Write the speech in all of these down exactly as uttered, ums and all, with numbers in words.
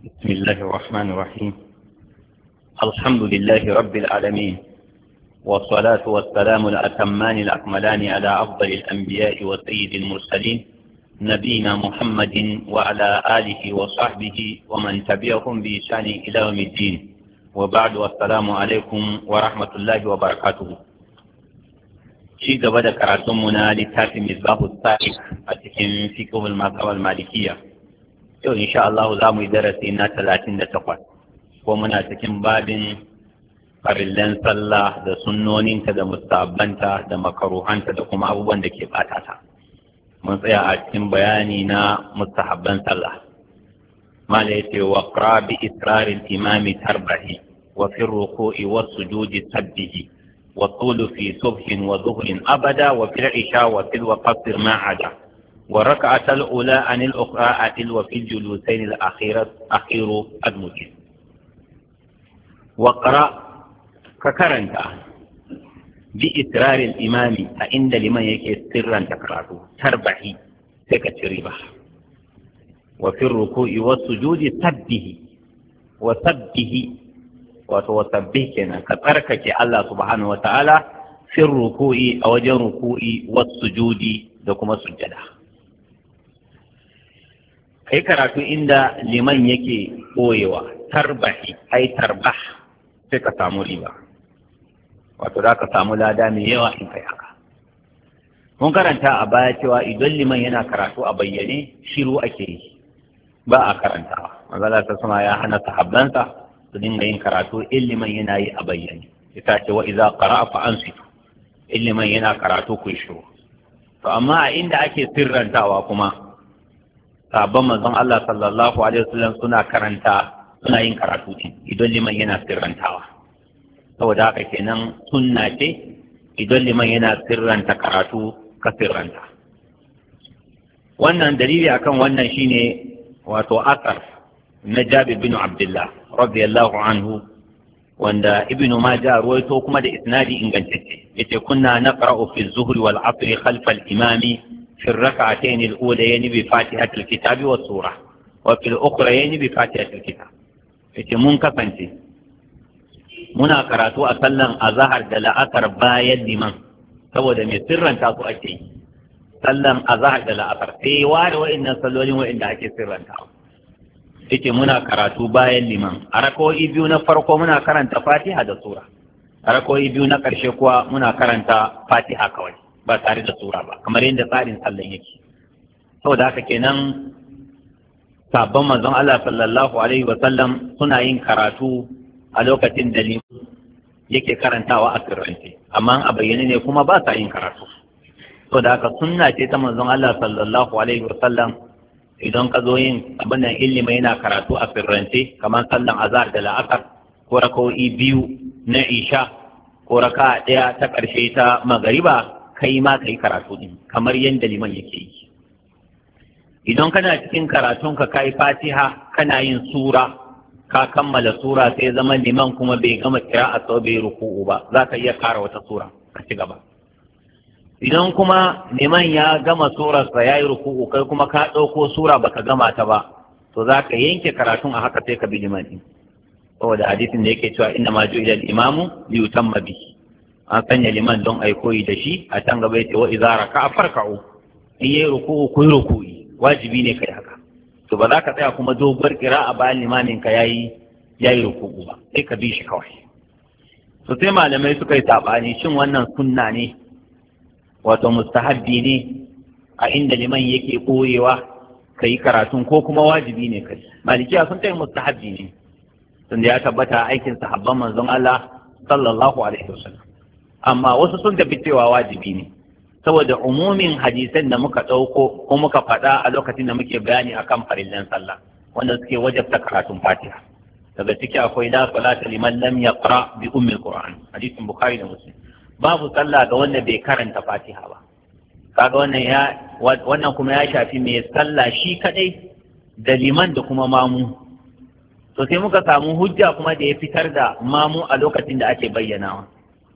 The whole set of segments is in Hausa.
بسم الله الرحمن الرحيم. الحمد لله رب العالمين، والصلاة والسلام الأتمان الأكملان على أفضل الأنبياء وسيد المرسلين نبينا محمد وعلى آله وصحبه ومن تبعهم بإحسان إلى يوم الدين، وبعد والسلام عليكم ورحمة الله وبركاته. شيء قبل كراتمنا لتاتي مصباح السائق أتكلم فيكم المذهب المالكية. yau insha Allah za mu yi darasi na talatin da takwas ko muna cikin babin farillan sallah da sunnoninta da mustahabbanta da makaruhanta da kuma abubuwan da ke bata ta. Mun tsaya a cikin bayani na mustahabban sallah. Mala yace wa qra bi israril imami tarbahi wa fi ruku'i was sujudi sabbihi wa tulu fi subhin wa dhuhrin abada wa fil isha wa fil waqti ma'ada وركعة الأولى عن الأخرى عدل وفي الجلوسين الأخيرة أخير المجد. وقرأ ككرنت بإسرار الإمام عند لمن يكي سرا تكراته تربحي تكتربه وفي الركوع والسجود سبه وسبه وتوسبه كنا كتركك الله سبحانه وتعالى في الركوع أو جن ركوع والسجود دكما سجده. kai karatu inda liman yake ɓoyewa tarbahi ai tarbah sai ka samu riba, wato za ka samu lada mai yawa in kai haka. Mun karanta a baya cewa idan liman yana karatu a bayyane shiru ake yi, ba a karantawa. Manzala ta sama ya hana sahabbansa su dinga yin karatu in liman yana yi a bayyane. Ita ce wa idza qara'a fa ansitu, in liman yana karatu ku shiru. To amma a inda ake sirrantawa kuma sabon manzon Allah sallallahu alaihi wasallam suna karanta suna yin karatu din idan liman yana sirrantawa. Saboda haka kenan sunna ce idan liman yana sirranta karatu ka sirranta. Wannan dalili akan wannan shine wato asar na Jabir bin Abdullah radiyallahu anhu wanda Ibn Majah ruwaito kuma da isnadi ingantacce. Yace kunna naqra'u fi az-zuhri wal 'asri khalfa al-imami في الركعتين الأوليين بفاتحة الكتاب والسورة وفي الأخرين بفاتحة الكتاب. إذا منكفنتي منا قرأتوا أصلا أظهر دل أثر بايد لمن سوى دم سرا تاسو أشي سلم أظهر دل أثر في وار وإن صلوا وإن أشي سرا تاسو. إذا منا قرأتوا بايد لمن أركوا إبيونا فرقوا منا قرأت فاتحة السورة أركوا إبيونا كرشكوا منا قرأت فاتحة كوي ba tare da sura ba, kamar yadda tsarin sallan yake. Saboda haka kenan sabon manzon Allah sallallahu alaihi wa sallam suna yin karatu a lokacin da yake karantawa a sirrance, amma a bayyane ne kuma ba sa yin karatu. Saboda haka sunna ce ta manzon Allah sallallahu alaihi wa sallam idan ka zo yin abin nan ilimi yana karatu a sirrance kamar sallan azhar da la'asar ko raka'o'i biyu na isha ko raka'a ɗaya ta ƙarshe ta magariba, kai ma kai karatu din kamar yadda liman yake yi. Idan kana cikin karatun ka kai fatiha kana yin sura ka kammala sura sai zama liman kuma bai gama kira'a sau bai ruku'u ba, za ka iya kara wata sura ka ci gaba. Idan kuma liman ya gama surarsa ya yi ruku'u kai kuma ka ɗauko sura baka gama ta ba, to za ka yanke karatun a haka sai ka bi liman din, saboda hadisin da yake cewa inna ma ju'ila al-imamu li yutamma bihi, an sanya liman don a yi koyi da shi. A can gaba yace wa idza raka'a farka'u, in yayi ruku'u ku ruku'i, wajibi ne kai haka. To ba za ka tsaya kuma doguwar qira'a bayan limamin ka yayi yayi ruku'u ba, sai ka bi shi kawai. To sai malamai suka yi sabani shin wannan sunna ne wato mustahabbi ne a inda liman yake koyewa kai karatun ko kuma wajibi ne kai. Malikiya sun ce mustahabbi ne tunda ya tabbata aikin sahabban manzon Allah sallallahu alaihi wasallam. Amma wasu sun tafi cewa wajibi ne saboda umumin hadisan da muka ɗauko ko muka faɗa a lokacin da muke bayani akan farillan sallah wanda suke wajabta karatun fatiha. Daga ciki akwai la salata liman lam yaqra bi ummi alquran, hadisin bukhari da muslim. Babu sallah ga wanda bai karanta fatiha ba. Kaga wannan ya wannan kuma ya shafi mai sallah shi kadai da liman da kuma mamu. To sai muka samu hujja kuma da ya fitar da mamu a lokacin da ake bayyanawa.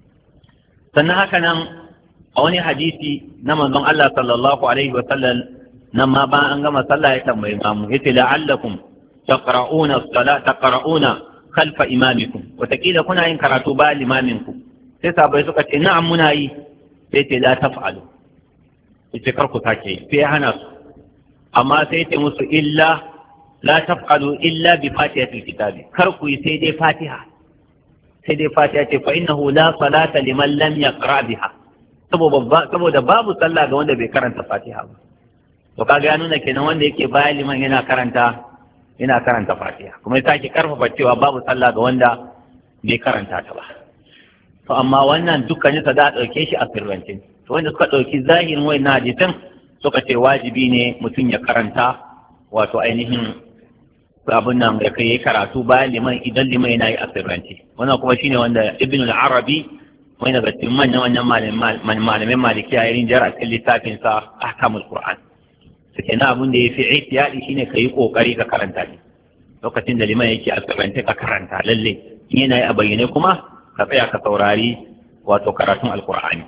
Sannan haka nan a wani hadisi na manzon Allah sallallahu alaihi wa sallam nan ma ba an gama sallah ya tambayi mamu yace la'allakum taqra'una as-salata taqra'una khalfa imamikum watakila kuna yin karatu ba limaminku sai sabai suka ce na'am muna yi sai ce la taf'alu sai kar ku sake sai hana su amma sai ce musu illa la taf'alu illa bi fatihatil kitabi kar ku yi sai dai fatiha sai dai fatiha ce fa innahu la salata liman lam yaqra biha saboda babu sallah ga wanda bai karanta fatiha ba to kaga ya nuna kenan wanda yake bayan liman yana karanta yana karanta fatiha kuma ya sake karfafa cewa babu sallah ga wanda bai karanta ta ba to amma wannan dukkanin sa da dauke shi a sirrance to wanda suka dauki zahirin wannan hadisin suka ce wajibi ne mutum ya karanta wato ainihin abin nan da kai karatu bayan liman idan liman yana yi a sirrance wannan kuma shine wanda ibn al-arabi wani daga cikin manyan wannan malamin malikiya ya rinjar a cikin littafin sa ahkamul qur'an to kenan abin da yafi ihtiyadi shine kai kokari ka karanta ne lokacin da liman yake a sirrance ka karanta lalle yana yi a bayyane kuma ka tsaya ka saurari wato karatun alqur'ani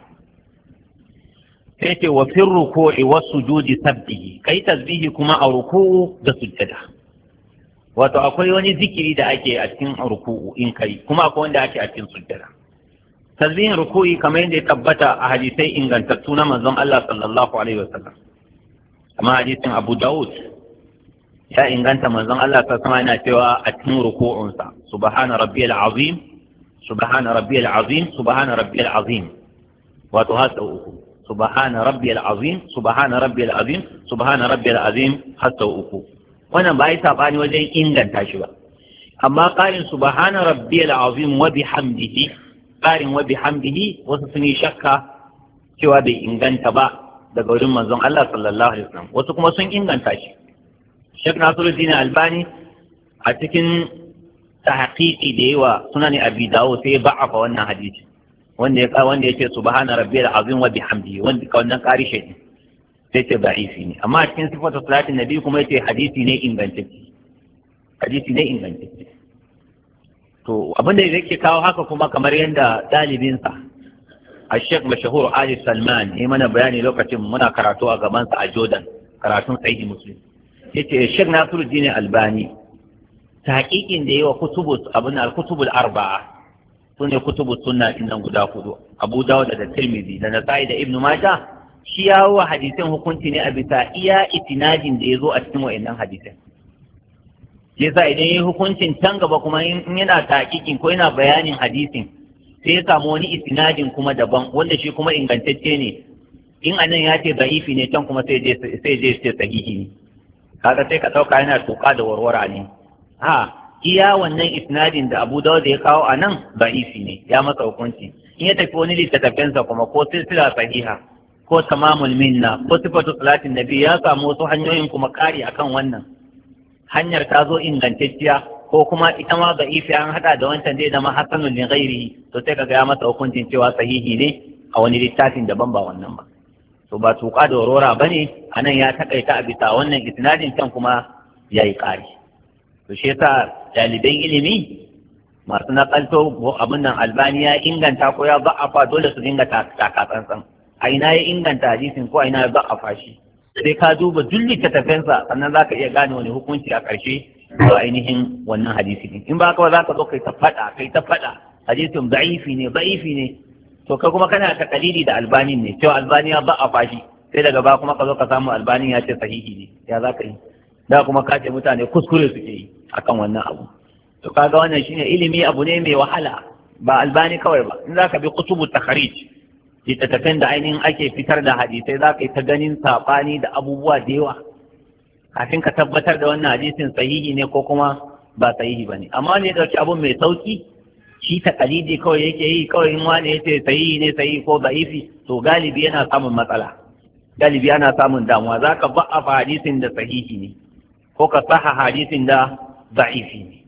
sai ce wa fi ruku'i was sujudi sabbihi kai tasbihi kuma a ruku'u da sujjada wato akwai wani zikiri da ake a cikin ruku'u in kai kuma akwai wanda ake a cikin sujjada tasbihin ruku'i kamar yadda ya tabbata a hadisai ingantattu na manzon Allah sallallahu alaihi wasallam amma hadisin Abu Dawud ya inganta manzon Allah sallallahu alaihi wasallam yana cewa a cikin ruku'unsa subhana rabbiyal azim subhana rabbiyal azim subhana rabbiyal azim wato hasa uku subhana rabbiyal azim subhana rabbiyal azim subhana rabbiyal azim hasa uku wannan ba yi sabani wajen inganta shi ba amma ƙarin subhana rabbiyal azim wa bihamdihi ƙarin wa bihamdihi wasu sun yi shakka cewa bai inganta ba daga wurin manzon Allah sallallahu alaihi wasallam wasu kuma sun inganta shi Sheikh Nasiruddin Albani a cikin tahqiqi da yawa sunan Abi Dawud sai ba'afa wannan hadisi wanda ya wanda yake subhana rabbiyal azim wa bihamdihi wanda ka wannan ƙari shi sai ce da'ifi ne amma a cikin sifatu salatin nabi kuma yace hadisi ne ingantacce hadisi ne ingantacce to abin da yake kawo haka kuma kamar yadda dalibinsa a Sheikh Mashhur Ali Salman ne mana bayani lokacin muna karatu a gaban sa a Jordan karatun Sahih Muslim yace Sheikh Nasiruddin Albani tahqiqin da yawa kutubus abin al-kutubul arba'a sune kutubus sunna innan guda hudu Abu Dawud da Tirmidhi da Nasa'i da Ibn Majah shi ya wa hadisin hukunci ne a bisa iya itinadin da ya zo a cikin wa'annan hadisin yasa idan ya yi hukuncin can gaba kuma in yana taƙiƙin ko yana bayanin hadisin sai ya samu wani itinadin kuma daban wanda shi kuma ingantacce ne in anan ya ce da'ifi ne can kuma sai je ce sahihi ne kaga sai ka ɗauka yana tuka da warwara ne ha iya wannan isnadin da Abu Dawud ya kawo a nan da'ifi ne ya masa hukunci in ya tafi wani littattafansa kuma ko silsila sahiha ko tamamul minna ko sifatu salatin nabi ya samu wasu hanyoyin kuma kari akan wannan hanyar ta zo ingantacciya ko kuma ita ma ga ifi an hada da wancan dai da ma hasanun li ghairihi to sai kaga ya masa hukuncin cewa sahihi ne a wani littafin daban ba wannan ba to ba tuka da aurora bane anan ya takaita a bisa wannan isnadin can kuma yayi kari to shi yasa daliban ilimi masu nakalto abin nan Albani ya inganta ko ya ba'afa dole su dinga takatsantsan a ina ya inganta hadisin ko a ina ya ba'afa shi sai ka duba duk littattafensa sannan za ka iya gane wani hukunci a ƙarshe ko ainihin wannan hadisi ne in ba ka ba za ka zo kai ta faɗa kai ta faɗa hadisin da'ifi ne da'ifi ne to kai kuma kana ta kalili da Albani ne cewa Albani ya ba'afa shi sai daga ba kuma ka zo ka samu Albani ya ce sahihi ne ya za ka yi da kuma ka ce mutane kuskure suke yi akan wannan abu to kaga wannan shine ilimi abu ne mai wahala ba Albani kawai ba in za ka bi kutubu takharij littattafan da ainihin ake fitar da hadisai za ka yi ta ganin saɓani da abubuwa da yawa kafin ka tabbatar da wannan hadisin sahihi ne ko kuma ba sahihi ba ne amma ne ɗauki abun mai sauki shi ta kalidi kawai yake yi kawai in wani ya ce sahihi ne sahihi ko da'ifi to galibi yana samun matsala galibi ana samun damuwa za ka ba'afa hadisin da sahihi ne ko ka saha hadisin da da'ifi ne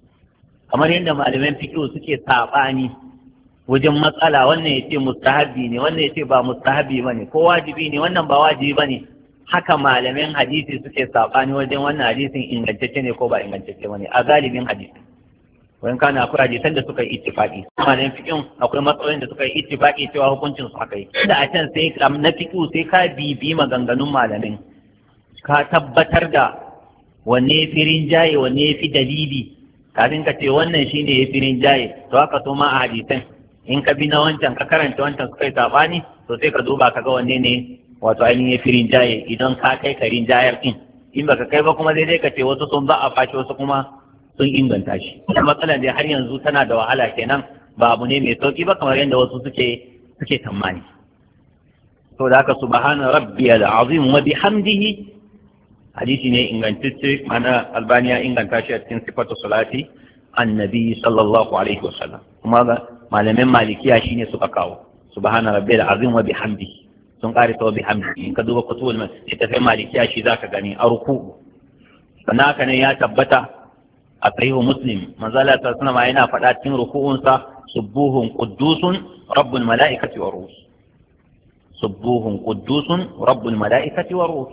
kamar yadda malaman fiqh suke saɓani wajen matsala wannan ya ce mustahabi ne wannan ya ce ba mustahabi ba ne ko wajibi ne wannan ba wajibi ba ne haka malamin hadisi suke saɓani wajen wannan hadisin ingantacce ne ko ba ingantacce ba ne a galibin hadisi wani kana akwai hadisan da suka yi ittifaqi malamin fiqh akwai matsalolin da suka yi ittifaqi cewa hukuncin su haka yi da a can sai na fiqh sai ka bibi maganganun malamin ka tabbatar da wanne ya fi rinjaye wanne ya fi dalili kafin ka ce wannan shine ya fi rinjaye. To haka so ma a hadisan in ka bi na wancan ka karanta wancan suka yi sabani to sai ka duba ka ga wanne ne wato ainihin ya fi rinjaye idan ka kai ka rinjayar din. In baka kai ba kuma zai dai ka ce wasu sun ba a fashi wasu kuma sun inganta shi. Matsalar dai har yanzu tana da wahala kenan, ba abu ne mai sauki ba kamar yadda wasu suke suke tsammani. To da haka subhana rabbiyal azim wa bihamdihi hadisi ne ingantacce, mana albaniya inganta shi a cikin sifatu salati annabi sallallahu alaihi wasallam. Kuma malamin malikiya shine suka kawo subhana rabbiyal azim wa bihamdihi, sun kare ta wa bihamdihi. In ka duba kutubul littafin malikiya shi zaka gani a ruku. Sannan haka ne ya tabbata a sahihu muslim manzo Allah sallallahu alaihi wasallam yana faɗa cikin ruku'unsa subuhun quddusun rabbul malaikati wa ruh, subuhun quddusun rabbul malaikati wa ruh.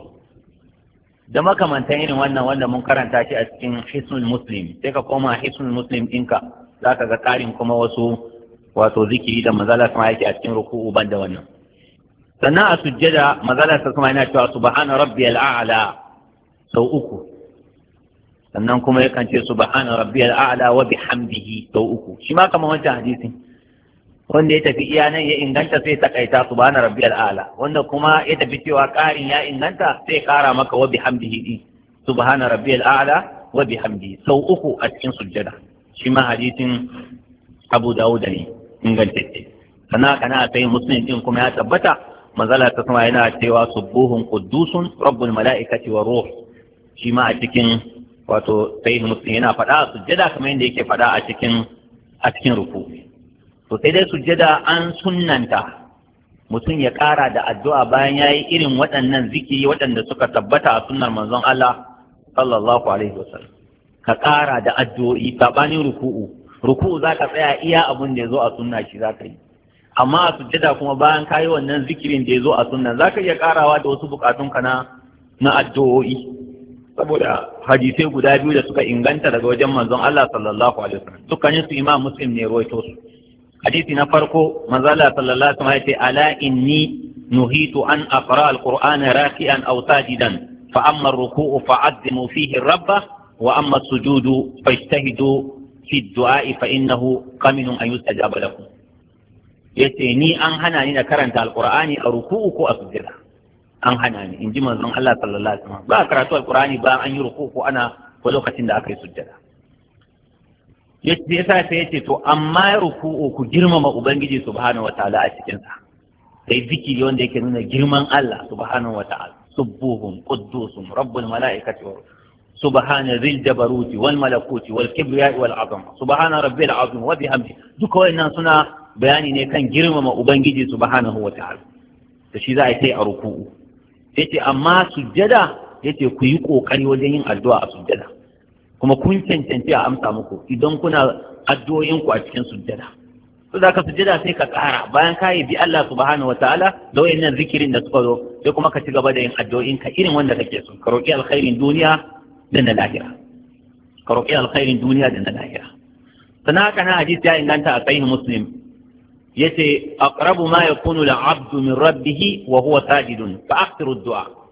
Da makamantan irin wannan wanda mun karanta shi a cikin hisnul muslim, sai ka koma hisnul muslim ɗinka zaka ga ƙarin kuma wasu wato zikiri da manzo Allah sallallahu alaihi wasallam yake a cikin ruku'u banda wannan. Sannan a sujjada manzo Allah sallallahu alaihi wasallam yana cewa subhana rabbiyal a'la sau uku. Sannan kuma yakan ce subhana rabbiyal a'la wa bihamdihi sau uku. Shi ma kamar wancan hadisin wanda ya tafi iya nan ya inganta sai takaita subhana rabbiyal a'la, wanda kuma ya tafi cewa ƙarin ya inganta sai ƙara maka wa bihamdihi din subhana rabbiyal a'la wa bihamdihi sau uku a cikin sujjada. Shi ma hadisin Abu Dawud ne ingantacce. Sannan kana sai Muslim din kuma ya tabbata manzala ta sama yana cewa subuhun quddusun rabbul malaikati wa ruh. Shi ma a cikin wato sai Muslim yana faɗa a sujjada kamar yadda yake faɗa a cikin a cikin ruku. To sai dai sujjada an sunnanta mutum ya ƙara da addu'a bayan ya yi irin waɗannan zikiri waɗanda suka tabbata a sunnar manzon Allah sallallahu alaihi wasallam. Ka ƙara da addu'o'i saɓanin ruku'u. Ruku'u za ka tsaya iya abin da ya zo a sunna shi za ka yi. Amma a sujjada kuma bayan ka yi wannan zikirin da ya zo a sunna za ka iya ƙarawa da wasu buƙatunka na na addu'o'i. Saboda hadisai guda biyu da suka inganta daga wajen manzon Allah sallallahu alaihi wasallam. Dukkanin su Imam Muslim ne rawaito su. Hadisi na farko manzo Allah sallallahu alaihi wasallam yace ala inni nuhitu an aqra al-Qur'ana raki'an aw sajidan fa amma ar-ruku'u fa'azzimu fihi ar-rabba wa amma as-sujudu fajtahidu fi ad-du'a fa innahu qaminun an yustajaba lakum. Yace ni an hana ni na karanta al-Qur'ani a ruku'u ko a sujada. An hana ni inji manzon Allah sallallahu alaihi wasallam. Ba karatu al-Qur'ani ba an yi ruku'u ko ana ko lokacin da aka yi sujada. Yace yasa sai yace to amma ruku'u ku girmama ubangiji subhanahu wataala a cikin sa. Sai zikiri wanda yake nuna girman Allah subhanahu wataala. Subbuhun quddusun rabbul malaikati wa subhana dhil jabaruti wal malakuti wal kibriya wal azama subhana rabbil azim wa bihamdi. Duka wannan suna bayani ne kan girmama ubangiji subhanahu wataala. To shi za a yi a ruku'u. Yace amma sujjada yace ku yi kokari wajen yin addu'a a sujjada. Kuma kun cancanci a amsa muku idan kuna addu'o'inku a cikin sujjada. To da ka sujjada sai ka ƙara bayan ka yi bi Allah subhanahu wataala da wayannan zikirin da suka zo sai kuma ka ci gaba da yin addu'o'inka irin wanda kake so. Ka roƙi alkhairin duniya da na lahira. Ka roƙi alkhairin duniya da na lahira. Sannan haka na hadisi ya inganta a sahih Muslim. Yace aqrabu ma yakunu al-'abdu min rabbih wa huwa sajidun fa akthiru ad-du'a.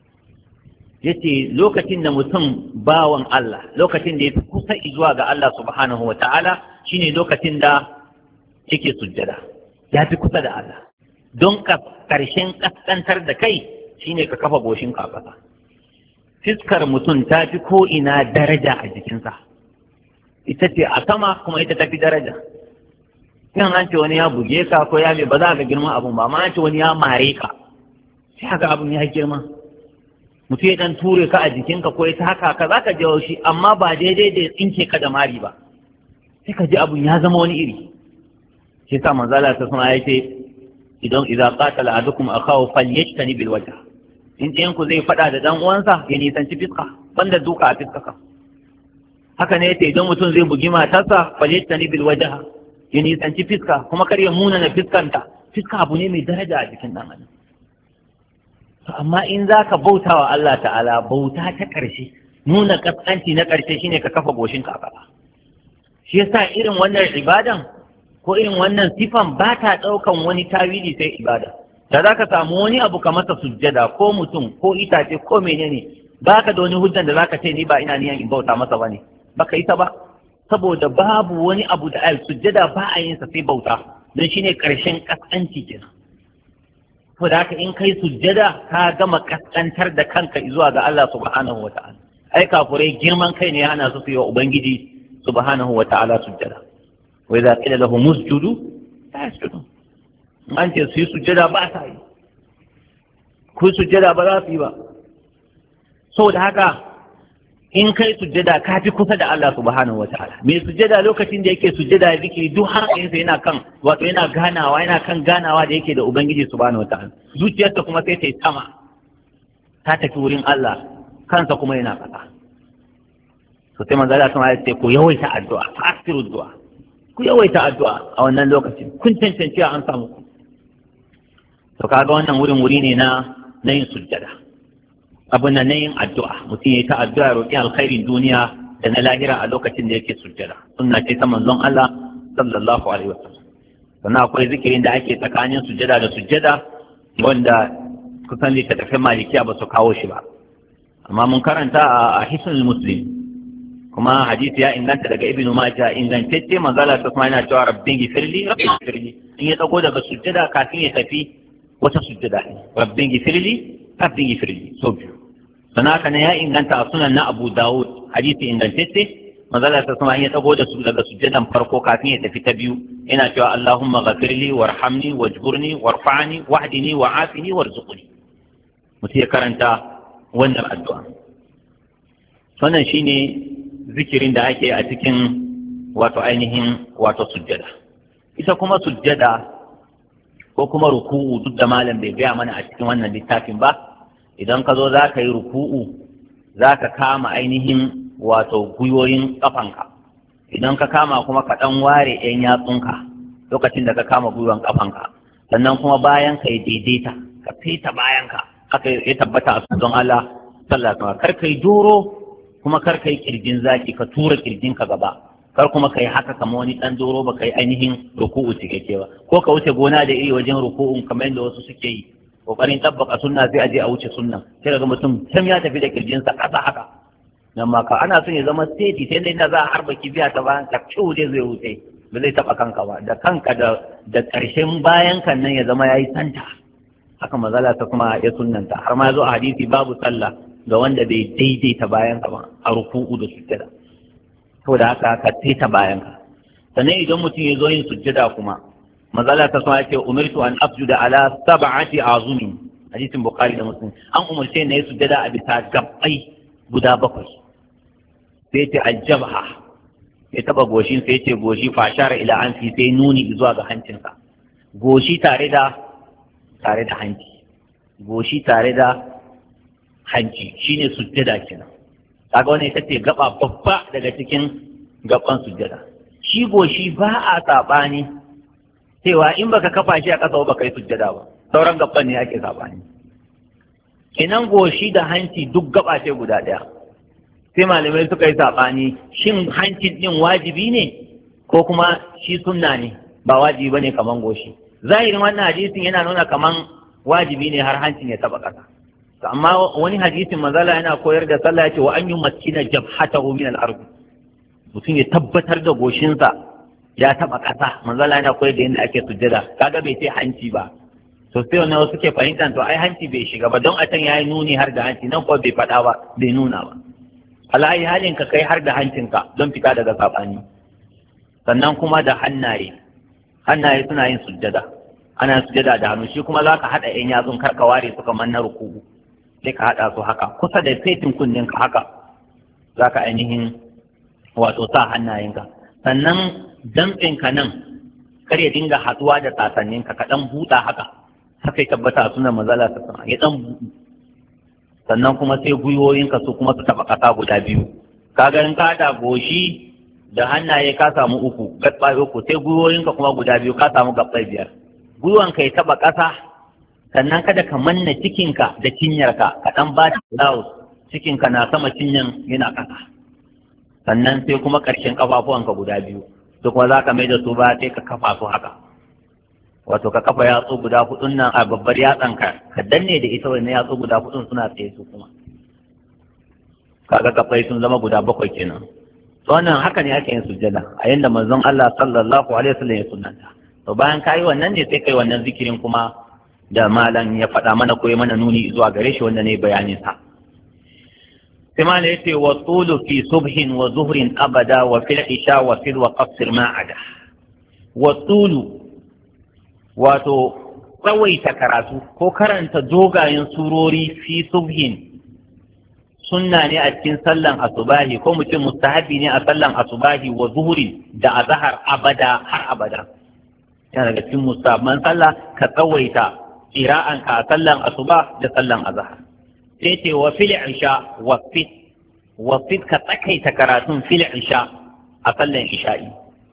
Yace lokacin da mutum bawan Allah lokacin da ya fi kusa zuwa ga Allah subhanahu wa ta'ala shine lokacin da yake sujjada ya fi kusa da Allah don ka karshen kaskantar da kai shine ka kafa goshin ka ƙasa. Fiskar mutum ta fi ko ina daraja a jikinsa, ita ce a sama kuma ita ta fi daraja. Yan an ce wani ya buge ka ko ya mai ba za ka girma abun ba, amma an ce wani ya mare ka sai haka abun ya girma. Mutum ya dan ture ka a jikinka ko ya ta haka ka za ka jawo shi amma ba daidai da ya tsinke ka da mari ba, sai ka ji abun ya zama wani iri. Shi sa manzo Allah ta sama ya ce idan idza qatala ahadukum akahu falyajtani bil wajh. In ɗayan ku zai faɗa da dan uwansa ya nisanci fiska banda duka a fiska. Haka ne yace idan mutum zai bugi matarsa falyajtani bil wajh ya nisanci fiska kuma kar ya muna na fiskanta. Fiska abu ne mai daraja a jikin dan adam. Amma in za ka bauta wa Allah ta'ala bauta ta ƙarshe nuna ƙasƙanci na ƙarshe shine ka kafa goshin ka a. Shi yasa irin wannan ibadan ko irin wannan sifan ba ta ɗaukan wani tawili sai ibada. Da za ka samu wani abu ka masa sujjada ko mutum ko itace ko menene baka da wani hujjan da zaka ce ni ba ina niyan in bauta masa bane baka isa ba saboda babu wani abu da ai sujjada ba a yin sa sai bauta dan shine karshen kaskanci kenan to da haka in kai sujjada ka gama kaskantar da kanka zuwa ga Allah subhanahu wataala ai kafurai girman kai ne yana su yi wa ubangiji subhanahu wataala sujjada wa idza qila lahum usjudu la yasjudun an ce su yi sujjada ba sa yi ku sujjada ba za su yi ba saboda haka in kai sujjada ka fi kusa da Allah subhanahu wataala mai sujjada lokacin da yake sujjada ya zikiri duk hankalinsa yana kan wato yana ganawa yana kan ganawa da yake da ubangiji subhanahu wataala zuciyarsa kuma sai ta yi sama ta tafi wurin Allah kansa kuma yana kasa to sai manzo Allah kuma ya ce ku yawaita addu'a fasiru addu'a ku yawaita addu'a a wannan lokacin kun cancanci an samu ku to kaga wannan wurin wuri ne na na yin sujjada abin nan na yin addu'a mutum ya yi ta addu'a roƙi alkhairin duniya da na lahira a lokacin da yake sujjada sunna ce ta manzon Allah sallallahu alaihi wasallam sannan akwai zikirin da ake tsakanin sujjada da sujjada wanda kusan littattafan malikiya ba su kawo shi ba amma mun karanta a hisnul muslim kuma hadisi ya inganta daga ibnu majah ingantacce manzala ta kuma yana cewa rabbin gifirli rabbin gifirli in ya dago daga sujjada kafin ya tafi wata sujjada ne rabbin gifirli rabbin gifirli so biyu sannan haka ne ya inganta a sunan na abu dawud hadisi ingantacce manzala ta kuma ya dago da su daga sujjadan farko kafin ya tafi ta biyu yana cewa allahumma ghafirli warhamni wajburni warfa'ni wahdini wa'afini warzuqni mutum ya karanta wannan addu'a wannan shine zikirin da ake a cikin wato ainihin wato sujjada ita kuma sujjada ko kuma ruku'u duk da malam bai gaya mana a cikin wannan littafin ba idan ka zo za ka yi ruku'u za ka kama ainihin wato gwiwoyin kafanka idan ka kama kuma ka ɗan ware ɗan yatsunka lokacin da ka kama gwiwan kafanka sannan kuma bayan ka yi daidaita ka fita bayanka haka ya tabbata a sunan Allah sallallahu alaihi wasallam kar kai doro kuma kar kai kirjin zaki ka tura kirjin ka gaba kar kuma kai haka kamar wani dan doro ba kai ainihin ruku'u cikakke ba ko ka wuce gona da iri wajen ruku'un kamar yadda wasu suke yi kokarin tabbaka sunna sai aje a wuce sunna sai daga mutum sam ya tafi da kirjin sa kasa haka nan ma ka ana son ya zama steady sai dai za a harba kibiya ta bayan ka ciwo dai zai wuce ba zai taba kanka ba da kanka da da karshen bayan kan nan ya zama yayi santa haka mazala ta kuma ya sunnanta har ma zo a hadisi babu sallah ga wanda bai daidaita bayan ka ba a ruku'u da sujjada to da haka ka taita bayan ka sannan idan mutum ya zo yin sujjada kuma mazala ta kuma ce umirtu an asjuda ala sab'ati azumin hadisin bukhari da muslim an umarce ne sujjada a bisa gabbai guda bakwai sai ce aljabha ya taba goshin sai ce goshi fashara ila anfi sai nuni zuwa ga hancinsa goshi tare da tare da hanci goshi tare da hanci shine sujjada kenan kaga wannan ita ce gaba babba daga cikin gaban sujjada shi goshi ba a sabani cewa in baka kafa shi a ƙasa ba kai sujjada ba sauran gaban ne ake sabani kenan goshi da hanci duk gaba ce guda ɗaya sai malamai suka yi sabani shin hancin din wajibi ne ko kuma shi sunna ne ba wajibi bane kaman goshi zahirin wannan hadisin yana nuna kaman wajibi ne har hancin ya taba ƙasa amma wani hadisin manzala yana koyar da sallah yace wa an yumakkina jabhatahu min al-ard mutum ya tabbatar da goshinsa ya taba ƙasa manzala yana koyar da yadda ake sujjada kaga bai ce hanci ba to sai wannan wasu ke fahimtar to ai hanci bai shiga ba don a can yayi nuni har da hanci nan ko bai faɗa ba bai nuna ba alayi halin ka kai har da hancinka don fita daga sabani sannan kuma da hannaye hannaye suna yin sujjada ana sujjada da hannu shi kuma zaka hada yan yatsun karka ware su kamar na ruku'u sai ka hada su haka kusa da saitin kunnen ka haka zaka ainihin wato sa hannayenka sannan damtsin ka nan kar ya dinga haduwa da sasannin ka dan buɗa haka haka ya tabbata sunan mazala ta sama ya dan buɗu sannan kuma sai gwiwoyinka su kuma su taba kasa guda biyu kaga in ka hada goshi da hannaye ka samu uku gabbai uku sai gwiwoyinka kuma guda biyu ka samu gabbai biyar gwiwanka ya taba ƙasa sannan kada ka manna cikinka da cinyarka ka ɗan ba ta laus cikinka na sama cinyan yana ƙasa sannan sai kuma ƙarshen ƙafafuwanka guda biyu to kuma za ka mai da su ba sai ka kafa su haka wato ka kafa yatsu guda hudun nan a babbar yatsanka ka danne da ita wannan yatsu guda hudun suna tsaye su kuma kaga gabbai sun zama guda bakwai kenan. To wannan haka ne ake yin sujjada a yanda manzon Allah sallallahu alaihi wasallam ya sunnanta. To bayan kai wannan ne sai kai wannan zikirin kuma da malam ya faɗa mana ko ya mana nuni zuwa gare shi wanda ne bayanin sa. sai malam yace wa tulu fi subhin wa zuhrin abada wa fil isha wa fil wa qasr ma ada. Wa tulu wato tsawaita karatu ko karanta dogayen surori fi subhin sunna ne a cikin sallan asubahi ko mutum mustahabi ne a sallan asubahi wa zuhuri da azhar abada har abada. Yana daga cikin mustahabban sallah ka tsawaita qira'an ka a sallan asuba da sallan azhar. Sai ce wa fil isha wa fit wa fit ka tsakaita karatun fil isha a sallan isha'i.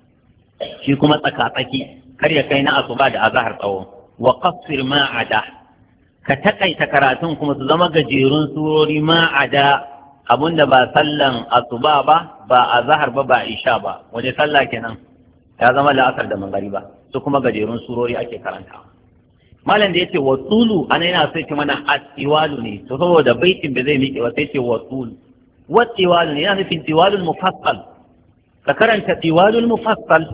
Shi kuma tsaka tsaki kar ya kai na asuba da azhar tsawo. Wa qassir ma ada ka takaita karatun kuma su zama gajerun surori ma ada abunda ba sallan asuba ba ba azhar ba ba isha ba waje sallah kenan ya zama la'asar da magariba su kuma gajerun surori ake karanta. Malam da yace wa tulu ana yana sai ce mana at-tiwalu ne to saboda baitin da zai miƙe wa sai ce wa tulu wa tiwalu ne yana nufin tiwalul mufassal ka karanta tiwalul mufassal.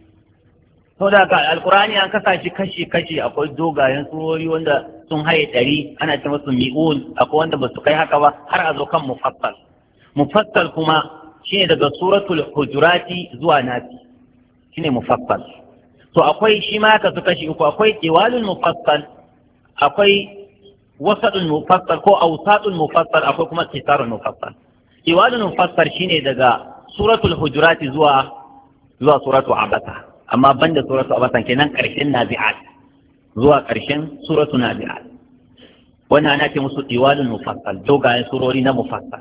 Sau da ka alkurani an kasa shi kashi-kashi akwai dogayen surori wanda sun haye ɗari ana ce masu mi'un akwai wanda ba su kai haka ba har a zo kan mufassal. Mufassal kuma shine daga suratul hujurati zuwa nasi shine mufassal. To akwai shi ma ka su kashi uku akwai tiwalul mufassal akwai wasadul mufassal ko awsatul mufassal akwai kuma qisarul mufassal. Tiwalul mufassal shine daga suratul hujurati zuwa zuwa suratul abasa. Amma banda suratu abasan kenan karshen nazi'at zuwa karshen suratu nazi'at wannan ana ce musu tiwalul mufassal dogayen surori na mufassal.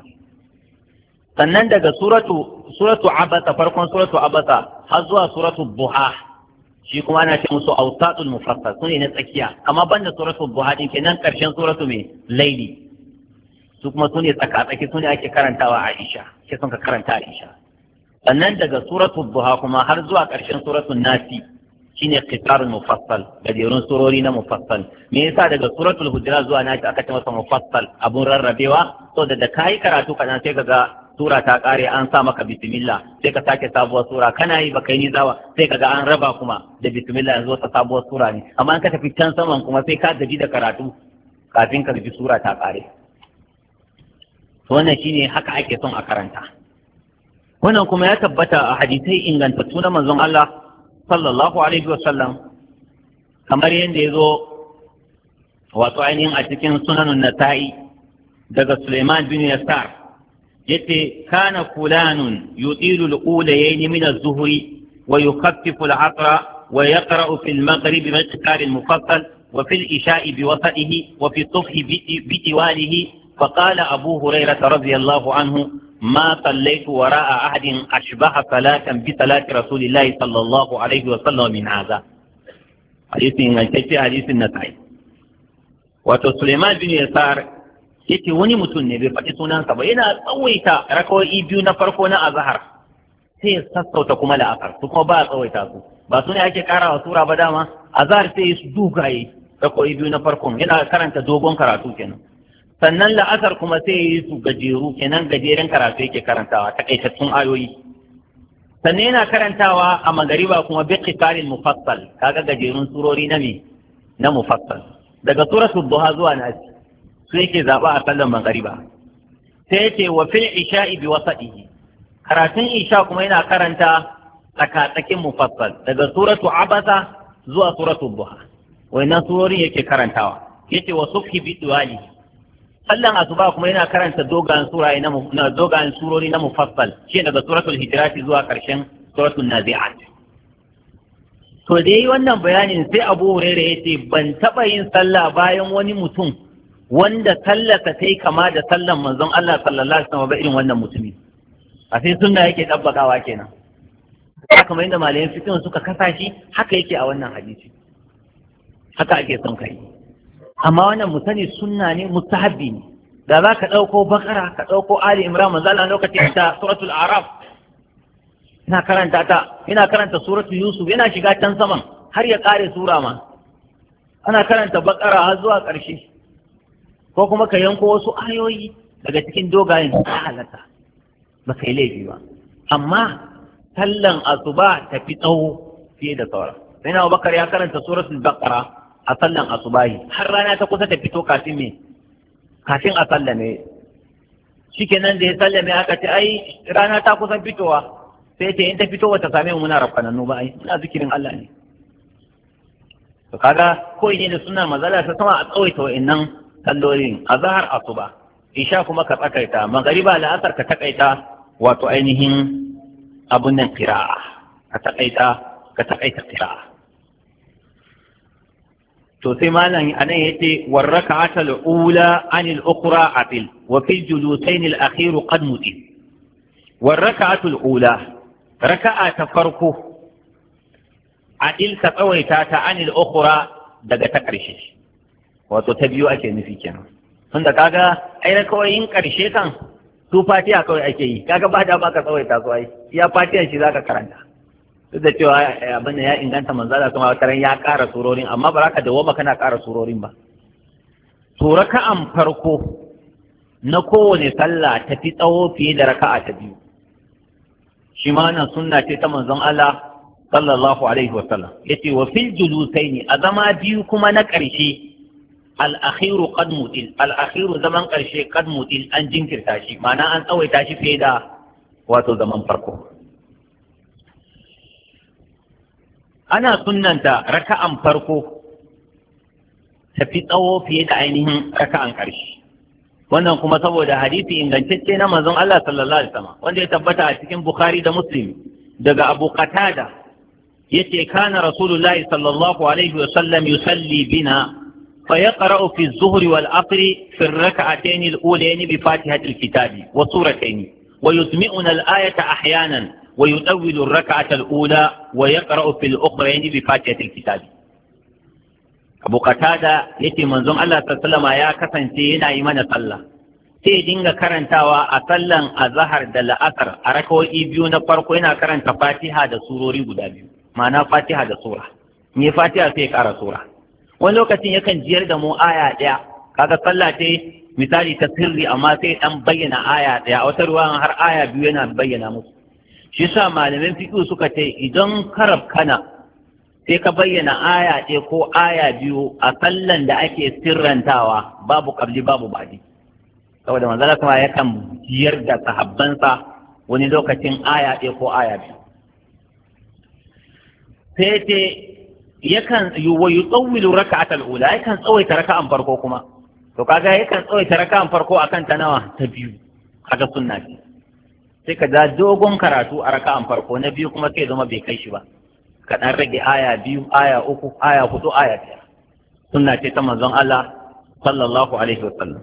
Sannan daga suratu suratu abasa farkon suratu abasa har zuwa suratu buha shi kuma ana ce musu awsatul mufassal sune na tsakiya amma banda suratu buha din kenan karshen suratu mai laili su kuma sune tsaka tsaki sune ake karantawa a Aisha ke son ka karanta a Aisha. Sannan daga suratul duha kuma har zuwa ƙarshen suratul nasi shine qitarul mufassal gajerun surori na mufassal. Me yasa daga suratul hujurat zuwa nasi aka ce masa mufassal abun rarrabewa so da da kai karatu kana sai kaga sura ta kare an sa maka bismillah sai ka sake sabuwar sura kana yi baka yi zawa sai kaga an raba kuma da bismillah yanzu wata sabuwar sura ne amma an ka tafi can saman kuma sai ka gaji da karatu kafin ka ji sura ta kare. Wannan shine haka ake son a karanta. Wannan kuma ya tabbata a hadisai ingantattu na manzon Allah sallallahu alaihi wa sallam kamar yadda ya zo wato ainihin a cikin sunanun nasa'i daga Suleiman bin Yasar yace kana fulanun yutilu al-ulayayn min az-zuhri wa yukaffifu al-'asra wa yaqra'u fi al-maghrib bi al mufassal wa fi al-isha'i bi wasatihi wa fi as-subhi bi tiwalihi فقال أبو هريرة رضي الله عنه ما صليت وراء أحد أشبه صلاة بصلاة رسول الله صلى الله عليه وسلم من هذا. حديث إنجلتي حديث النسائي. wato Suleiman bin Yasar yake wani mutum ne bai faɗi sunansa ba yana tsawaita rakawai biyu na farko na azhar sai ya sassauta kuma la'asar su kuma ba a tsawaita su ba su ne ake karawa sura ba dama azhar sai su dugaye rakawai biyu na farkon yana karanta dogon karatu kenan. Sannan la'asar kuma sai yi su gajeru kenan gajeren karatu yake karantawa takaitattun ayoyi. Sannan yana karantawa a magariba kuma bi qitalil mufassal kaga gajerun surori na me na mufassal daga suratul duha zuwa nasi su yake zaba a sallan magariba. Sai yace wa fil isha'i bi wasatihi karatun isha kuma yana karanta tsakatsakin mufassal daga suratul abasa zuwa suratul duha wannan surorin yake karantawa. Yace wa subhi bi duwalihi sallan asuba kuma yana karanta dogayen suraye na dogayen surori na mufassal shi daga suratul hijrat zuwa karshen suratul nazi'at. To da yayi wannan bayanin sai Abu Hurairah yace ban taba yin sallah bayan wani mutum wanda sallarsa tai kama da sallan manzon Allah sallallahu alaihi wasallam ba irin wannan mutumi. A sai sunna yake dabbakawa kenan. Kamar yadda malayan fiqh suka kasa shi haka yake a wannan hadisi. Haka ake son kai. Amma wannan mu sani sunna ne mustahabbi ne da za ka ɗauko bakara ka ɗauko ali imran manzo Allah lokacin ta suratul araf ina karanta ta ina karanta suratul yusuf yana shiga can saman har ya kare sura ma ana karanta bakara har zuwa ƙarshe ko kuma ka yanko wasu ayoyi daga cikin dogayen ta halatta ba kai laifi ba, amma sallan asuba ta fi tsawo fiye da sauran. sai na Abubakar ya karanta suratul baqara a sallan asubahi har rana ta kusa ta fito kafin me kafin a sallame. Shikenan da ya sallame aka ce ai rana ta kusan fitowa, sai ce in ta fito wata same mu muna rafanannu ba, ai muna zikirin Allah ne. to kaga ko ne da sunna mazala ta sama a tsawaita wa'annan sallolin azhar asuba, isha kuma ka tsakaita, magariba la asar ka takaita, wato ainihin abun nan qira'a ka takaita ka takaita qira'a. to sai malam anan yace war rak'ata al-ula an al-ukhra atil wa fi julusayn al-akhir qad mutil. war rak'atu al-ula raka'a ta farko adil ka tsawaita ta an al-ukhra daga ta karshe, wato ta biyu ake nufi kenan. tunda kaga ai kawai yin karshe kan su fatiha kawai ake yi, kaga ba da ba ka tsawaita su ai ya fatiha shi zaka karanta. duk da cewa abin ya inganta manzala kuma wata ran ya ƙara surorin, amma ba za ka dawo ba kana ƙara surorin ba. to raka'an farko na kowane sallah ta fi tsawo fiye da raka'a ta biyu, shi ma nan sunna ce ta manzon Allah sallallahu alaihi wa sallam. yace wa fil julusaini a zama biyu kuma na ƙarshe al-akhiru qad mutil, al-akhiru zaman ƙarshe qad mutil an jinkirta shi, ma'ana an tsawaita shi fiye da wato zaman farko. ana sunnanta raka'an farko tafi tsawo fiye da ainihin raka'an ƙarshe, wannan kuma saboda hadisi ingantacce na manzon Allah sallallahu alaihi wasallam wanda ya tabbata a cikin Bukhari da Muslim daga Abu Qatada yace kana Rasulullahi sallallahu alaihi wasallam yusalli bina فيقرأ في الظهر والعصر في الركعتين الأولين بفاتحة الكتاب وسورتين ويسمعنا الآية أحيانا ويطول الركعة الأولى ويقرأ في الأخرين بفاتحة الكتاب. أبو قتادة يتي منظوم الله صلى الله عليه وسلم يا كسن سينا إيمان صلى sai dinga karantawa a sallan azhar da la'asar a rakawoyi biyu na farko yana karanta fatiha da surori guda biyu, ma'ana fatiha da sura, ne fatiha sai ƙara sura. wani lokacin yakan jiyar da mu aya ɗaya, kaga sallah ce misali ta sirri amma sai dan bayyana aya ɗaya, a wata ruwan har aya biyu yana bayyana musu. shi sa malamin fiqh suka ce idan karab kana sai ka bayyana aya ɗaya ko aya biyu a sallan da ake sirrantawa babu qabli babu ba'di, saboda manzala kuma yakan jiyar da sahabbansa wani lokacin aya ɗaya ko aya biyu. sai ce yakan wa yutawwilu raka'atal ula, yakan tsawaita raka'an farko kuma, to kaga yakan tsawaita raka'an farko akan ta nawa ta biyu, kaga sunna ce. sai ka da dogon karatu a raka'an farko, na biyu kuma sai zama bai kai shi ba, ka dan rage aya biyu aya uku aya hudu aya biyar. sunna ce ta manzon Allah sallallahu alaihi wasallam.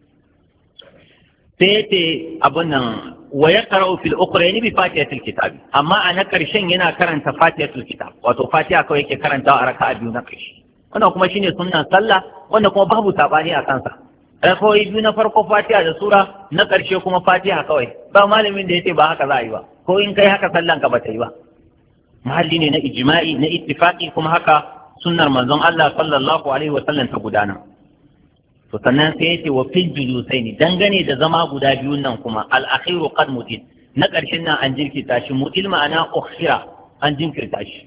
sai ce abun nan wa yaqra'u fil ukhrayn bi fatihatil kitab, amma a na karshen yana karanta fatihatul kitab, wato fatiha kawai yake karantawa a raka'a biyu na karshe. wannan kuma shine sunnan sallah, wanda kuma babu sabani a kansa. raka'o'i biyu na farko fatiha da sura, na karshe kuma fatiha kawai, ba malamin da yace ba haka za a yi ba, ko in kai haka sallan ka ba ta yi ba. mahalli ne na ijma'i na ittifaqi, kuma haka sunnar manzon Allah sallallahu alaihi wa sallam ta gudana. to sannan sai yace wa fil julusaini, dangane da zama guda biyun nan kuma al-akhiru qad mutil, na ƙarshen nan an jinkirta shi, mutil ma'ana ukhira an jinkirta shi.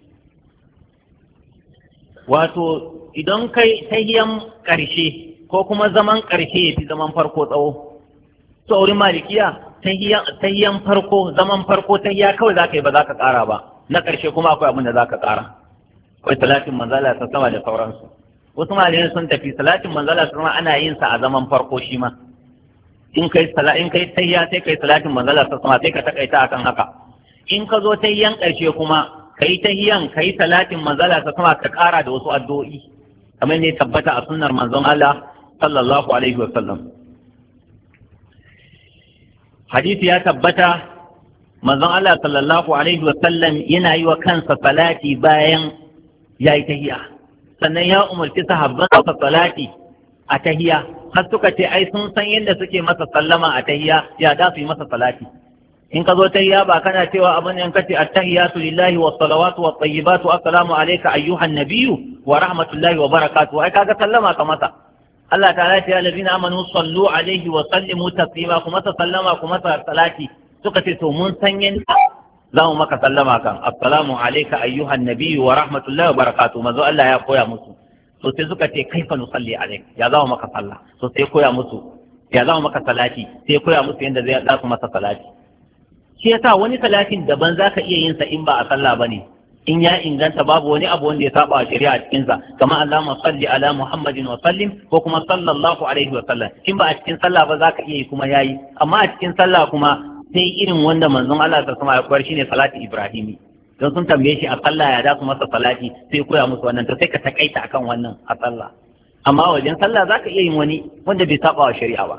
wato idan kai tahiyan ƙarshe ko kuma zaman ƙarshe yafi zaman farko tsawo, to wurin malikiya tahiyan tahiyan farko zaman farko tahiya kawai zaka yi ba zaka ƙara ba, na ƙarshe kuma akwai abin da zaka ƙara, akwai salatin manzala ta sama da sauransu. wasu malamai sun tafi salatin manzala sama ana yin sa a zaman farko shi ma, in kai sala in kai tayya sai kai salatin manzala sama sai ka takaita akan haka. in ka zo tayyan karshe kuma kai tayyan kai salatin manzala sama ka kara da wasu addu'o'i kamar ne tabbata a sunnar manzon Allah sallallahu alaihi wa sallam. hadisi ya tabbata manzon Allah sallallahu alaihi wa sallam yana yi wa kansa salati bayan yayi tayya, sannan ya umarci sahabban sa salati a tahiyya, har suka ce ai sun san yadda suke masa sallama a tahiyya, ya da su yi masa salati. in ka zo tahiyya ba kana cewa abin yan kace at-tahiyyatu lillahi was salawatu wat tayyibatu assalamu alayka ayyuhan nabiyyu wa rahmatullahi wa barakatuh, ai kaga sallama ka masa, Allah ta'ala ya allazina amanu sallu alaihi wa sallimu taslima kuma ta sallama kuma ta salati suka ce to mun san yanda za mu maka sallama kan assalamu alayka ayyuhan nabiyyu wa rahmatullahi wa barakatuh manzo Allah ya koya musu to sai suka ce kaifa nusalli alayka ya za mu maka sallah to sai koya musu ya za mu maka salati sai koya musu yanda zai za su masa salati shi yasa wani salatin daban zaka iya yin sa in ba a sallah bane in ya inganta babu wani abu wanda ya saba a shari'a a cikin sa kamar Allahumma salli ala Muhammadin wa sallim ko kuma sallallahu alaihi wa sallam in ba a cikin sallah ba zaka iya yi kuma yayi amma a cikin sallah kuma sai irin wanda manzon Allah ta sama ya koyar shine salati Ibrahimi don sun tambaye shi a sallah ya da su masa salati sai koya musu wannan to sai ka takaita akan wannan a sallah amma wajen sallah zaka iya yin wani wanda bai saba wa shari'a ba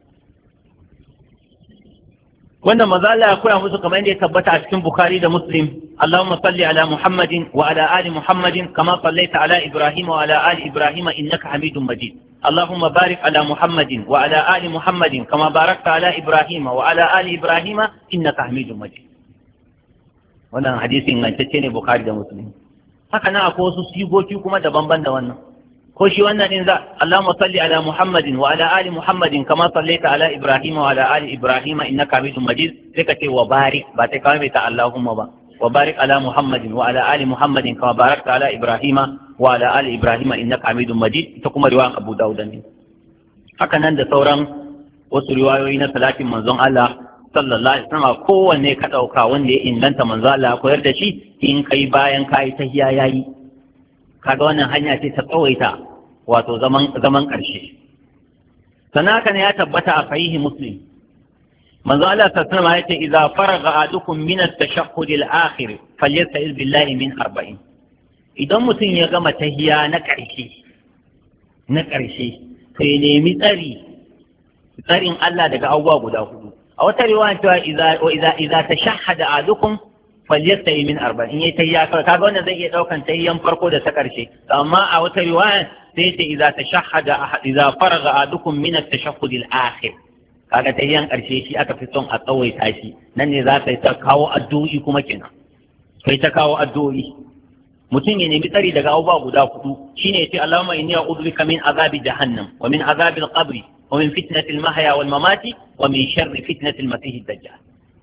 wanda manzo Allah ya koya musu kamar yadda ya tabbata a cikin Bukhari da Muslim Allahumma salli ala Muhammadin wa ala ali Muhammadin kama sallaita ala Ibrahim wa ala ali Ibrahim innaka Hamidum Majid اللهم بارك على محمد وعلى آل محمد كما باركت على إبراهيم وعلى آل إبراهيم إنك حميد مجيد wannan hadisin ingantacce ne Bukhari da Muslim haka nan akwai wasu sigoki kuma daban-ban da wannan ko shi wannan din za Allahumma salli ala Muhammadin wa ala ali Muhammadin kama sallaita ala Ibrahim wa ala ali Ibrahim innaka Hamidum Majid sai ka ce wa barik ba sai ka mai ta Allahumma ba wa barik ala Muhammadin wa ala ali Muhammadin kama barakta ala Ibrahim wa ala ali Ibrahim innaka Hamidum Majid ita kuma riwayan Abu Dawud ne haka nan da sauran wasu riwayoyi na salatin manzon Allah sallallahu alaihi wasallam kowanne ka dauka wanda ya inganta manzon Allah ya koyar da shi in kai bayan kai tahiyya yayi kaga wannan hanya ce ta tsawaita wato zaman zaman karshe sannan haka ne ya tabbata a sahihi Muslim manzon Allah sallallahu alaihi wasallam ya ce idza faraga ahadukum min at-tashahhud al-akhir falyasta'iz billahi min arba'in idan mutum ya gama tahiya na ƙarshe na ƙarshe sai nemi tsari tsarin Allah daga abubuwa guda hudu a wata riwaya cewa idza wa idza idza tashahhada ahadukum falyasta'i min arba'in yayi tahiya kaga wannan zai iya daukan tahiyan farko da ta ƙarshe amma a wata riwaya sai ce idza tashahhada ahad idza faraga ahadukum min at-tashahhud al-akhir kaga tahiyan ƙarshe shi aka fi son a tsawaita shi nan ne za ka yi ta kawo addu'o'i kuma kenan kai ta kawo addu'o'i mutum ya nemi tsari daga abubuwa guda hudu shine ya ce Allahumma inni a'udhu bika min azabi jahannam wa min azabi al-qabr wa min fitnati al-mahya wal mamati wa min sharri fitnati al-masih ad-dajjal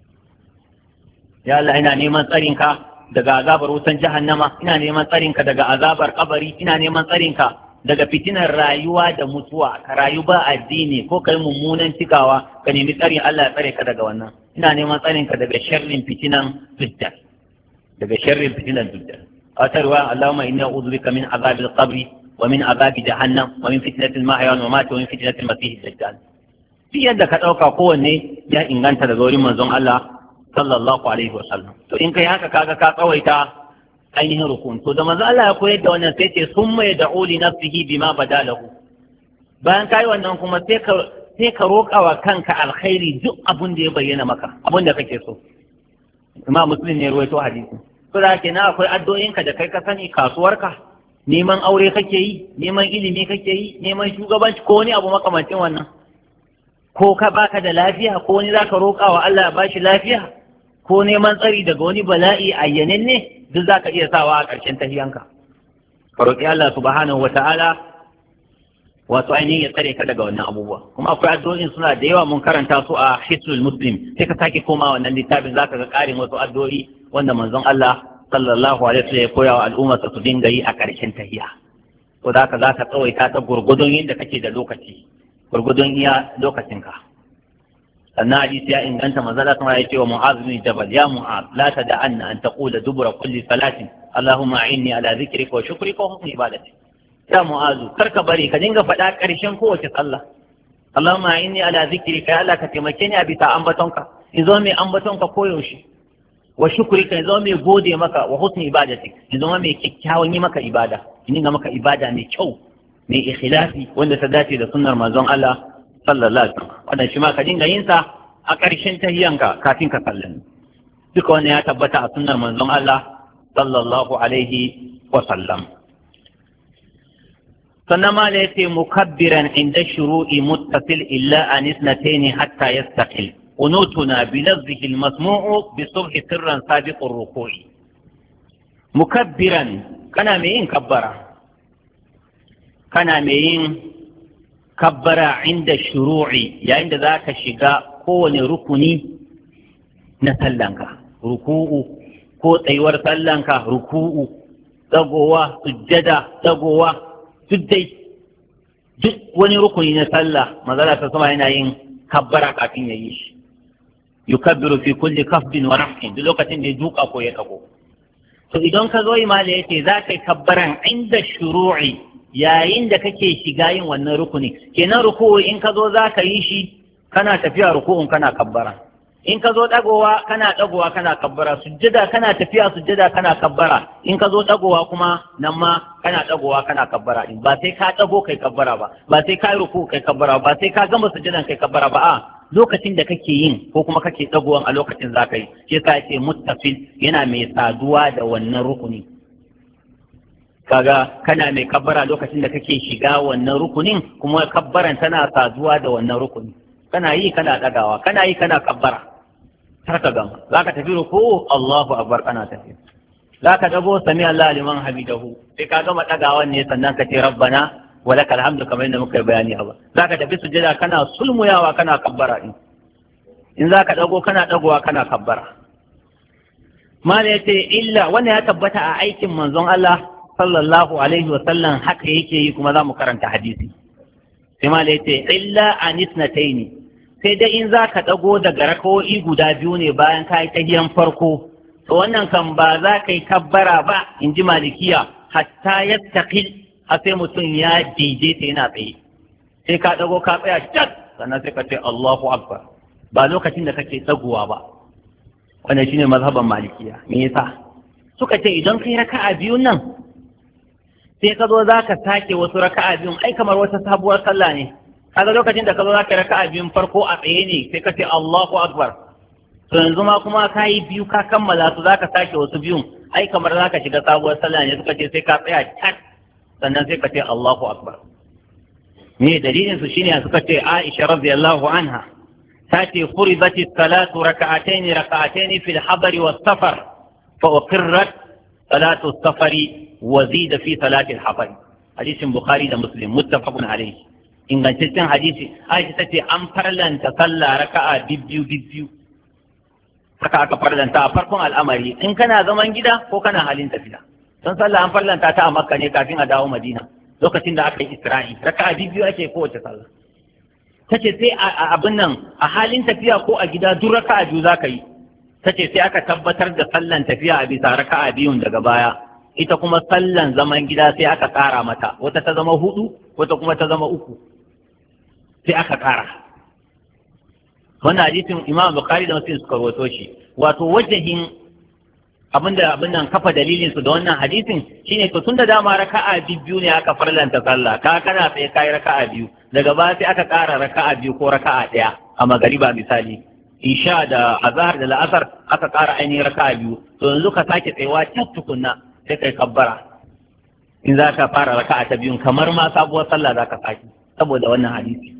ya Allah ina neman tsarin ka daga azabar wutan jahannama ina neman tsarin ka daga azabar kabari ina neman tsarin ka daga fitinar rayuwa da mutuwa ka rayu ba addini ko kai mummunan cikawa ka nemi tsarin Allah ya tsare ka daga wannan ina neman tsarin ka daga sharrin fitinan dajjal daga sharrin fitinan dajjal أتروى اللهم إني أعوذ بك من عذاب القبر ومن عذاب جهنم ومن فتنة المحيا والممات ومن فتنة المسيح الدجال في يدك أتوقع قوة يا إن أنت تقول من زون الله صلى الله عليه وسلم تو إن كي هكا كاكا كاكا ويتا أينه ركون تو دم الله يقول يدى ونسيتي ثم يدعو لنفسه بما بدا له بان كاي wannan kuma sai ka sai ka roƙa wa kanka alkhairi duk abun da ya bayyana maka abun da kake so Imam Muslim ne ruwaito hadisi Kuda ke na akwai addu'o'inka da kai ka sani kasuwarka, neman aure kake yi, neman ilimi kake yi, neman shugabanci ko wani abu makamancin wannan. Ko ka baka da lafiya ko wani za ka roƙa wa Allah ya bashi lafiya, ko neman tsari daga wani bala'i ayyanen ne duk za ka iya sawa a ƙarshen tahiyanka. Ka roƙi Allah subhanahu wa ta'ala wato ainihin ya tsare ka daga wannan abubuwa. Kuma akwai addu'o'in suna da yawa mun karanta su a Hisnul Muslim, sai ka sake koma wannan littafin za ka ga ƙarin wasu addu'o'i wanda manzon Allah sallallahu alaihi wasallam ya koya wa al'umma su dinga yi a ƙarshen tahiya ko da ka za ka tsawaita ta gurgudun yadda kake da lokaci gurgudun iya lokacinka sannan hadisi ya inganta manzon Allah kuma ya ce wa Mu'adh bin Jabal ya Mu'adh la tad'anna an taqula dubura kulli salatin Allahumma a'inni ala dhikrika wa shukrika wa husni ibadati ya Mu'adh kar ka bari ka dinga faɗa ƙarshen kowace sallah Allahumma a'inni ala dhikrika ya Allah ka taimake ni a bisa ambatonka in zo mai ambatonka koyaushe wa shukrika ya zama mai gode maka wa husni ibadati ya zama mai kyakkyawan yi maka ibada in ga maka ibada mai kyau mai ikhlasi wanda ta dace da sunnar manzon Allah sallallahu alaihi wasallam wannan shi ma ka dinga yin sa a ƙarshen tahiyyanka kafin ka sallame duka wannan ya tabbata a sunnar manzon Allah sallallahu alaihi wasallam sannan ma da yace mukabbiran inda shuru'i muttasil illa an isnatayn hatta yastaqil قنوتنا بلفظه المسموع بصبح سرا سابق الركوع مكبرا كان مين كبرا كان مين kabbara inda shuru'i yayin da zaka shiga kowane rukuni na sallanka, ruku'u ko tsayuwar sallanka, ruku'u, dagowa, sujjada, dagowa, duk dai duk wani rukuni na sallah manzala ta sama yana yin kabbara kafin ya yi shi. Yukabbiru fi kulli khafdin wa raf'in, duk lokacin da ya duka ko ya dago. To idan ka zo imala yace za ka yi kabbaran inda shuru'i yayin da kake shiga yin wannan rukuni, kenan ruku'u in ka zo za ka yi shi kana tafiya ruku'un kana kabbara, in ka zo dagowa kana dagowa kana kabbara, sujjada kana tafiya sujjada kana kabbara, in ka zo dagowa kuma nan ma kana dagowa kana kabbara din, ba sai ka dago kai kabbara ba, ba sai ka yi ruku'u kai kabbara ba, sai ka gama sujjadan kai kabbara ba, a lokacin da kake yin ko kuma kake dagowan a lokacin za ka yi, shi yasa yake muttafil yana mai saduwa da wannan rukuni. Kaga kana mai kabbara lokacin da kake shiga wannan rukunin, kuma kabbaran tana saduwa da wannan rukuni, kana yi kana dagawa, kana yi kana kabbara har ka gama. Za ka tafi ruku Allahu akbar kana tafi, za ka dago sami Allah liman hamidahu, sai ka gama dagawan ne sannan ka ce rabbana walaka alhamdu kamar yadda muka yi bayani a ba. Za ka tafi sujada kana sulmuyawa kana kabbara in in za ka dago kana dagowa kana kabbara. Mala ya ce illa wannan ya tabbata a aikin manzon Allah sallallahu alaihi wa sallam, haka yake yi kuma za mu karanta hadisi. Sai mala ya ce illa anisnataini, sai dai in za ka dago daga rakawoyi guda biyu ne bayan ka yi tahiyan farko, to wannan kan ba za ka yi kabbara ba in ji malikiya hatta yattaqil, har sai mutum ya daidaita yana tsaye, sai ka dago ka tsaya cak sannan sai ka ce Allahu akbar, ba lokacin da kake dagowa ba. Wannan shine mazhaban malikiya. Me yasa suka ce idan kai raka'a biyun nan sai ka zo za ka sake wasu raka'a biyun, ai kamar wata sabuwar sallah ne. Kaga lokacin da ka zo za ka raka'a biyun farko a tsaye ne sai ka ce Allahu akbar, to yanzu ma kuma ka yi biyu ka kammala su za ka sake wasu biyun, ai kamar za ka shiga sabuwar sallah ne. Suka ce sai ka tsaya cak sannan sai ka ce Allahu akbar. Me dalilin su shine suka ce Aisha radiyallahu anha ta ce furidatis salatu raka'atayn raka'atayn fil habari was safar fa uqirrat salatu safari wa zida fi salati al-habari. Hadisin Bukhari da Muslim muttafaqun alayhi, ingantaccen hadisi. Aisha ta ce an farlanta sallah raka'a bibbiyu bibbiyu, haka aka farlanta a farkon al'amari in kana zaman gida ko kana halin tafiya. Don sallah an farlanta ta a Makka ne kafin a dawo Madina, lokacin da aka yi Isra'i raka'a biyu ake kowace sallah. Tace sai a abin nan a halin tafiya ko a gida duk raka'a biyu zaka yi. Tace sai aka tabbatar da sallan tafiya a bisa raka'a biyun daga baya, ita kuma sallan zaman gida sai aka ƙara mata, wata ta zama hudu wata kuma ta zama uku, sai aka ƙara. Wannan hadisin Imam Bukhari da Muslim suka rawaito shi. Wato wajahin abinda abin nan kafa dalilin su da wannan hadisin shine to tunda dama raka'a biyu ne aka farlanta sallah, ka kana sai kai raka'a biyu, daga baya sai aka ƙara raka'a biyu ko raka'a ɗaya a magariba misali, isha da azhar da la'asar aka ƙara ainihin raka'a biyu, to yanzu ka sake tsayawa ta tukunna sai kai kabbara in za ka fara raka'a ta biyun kamar ma sabuwar sallah za ka sake, saboda wannan hadisi.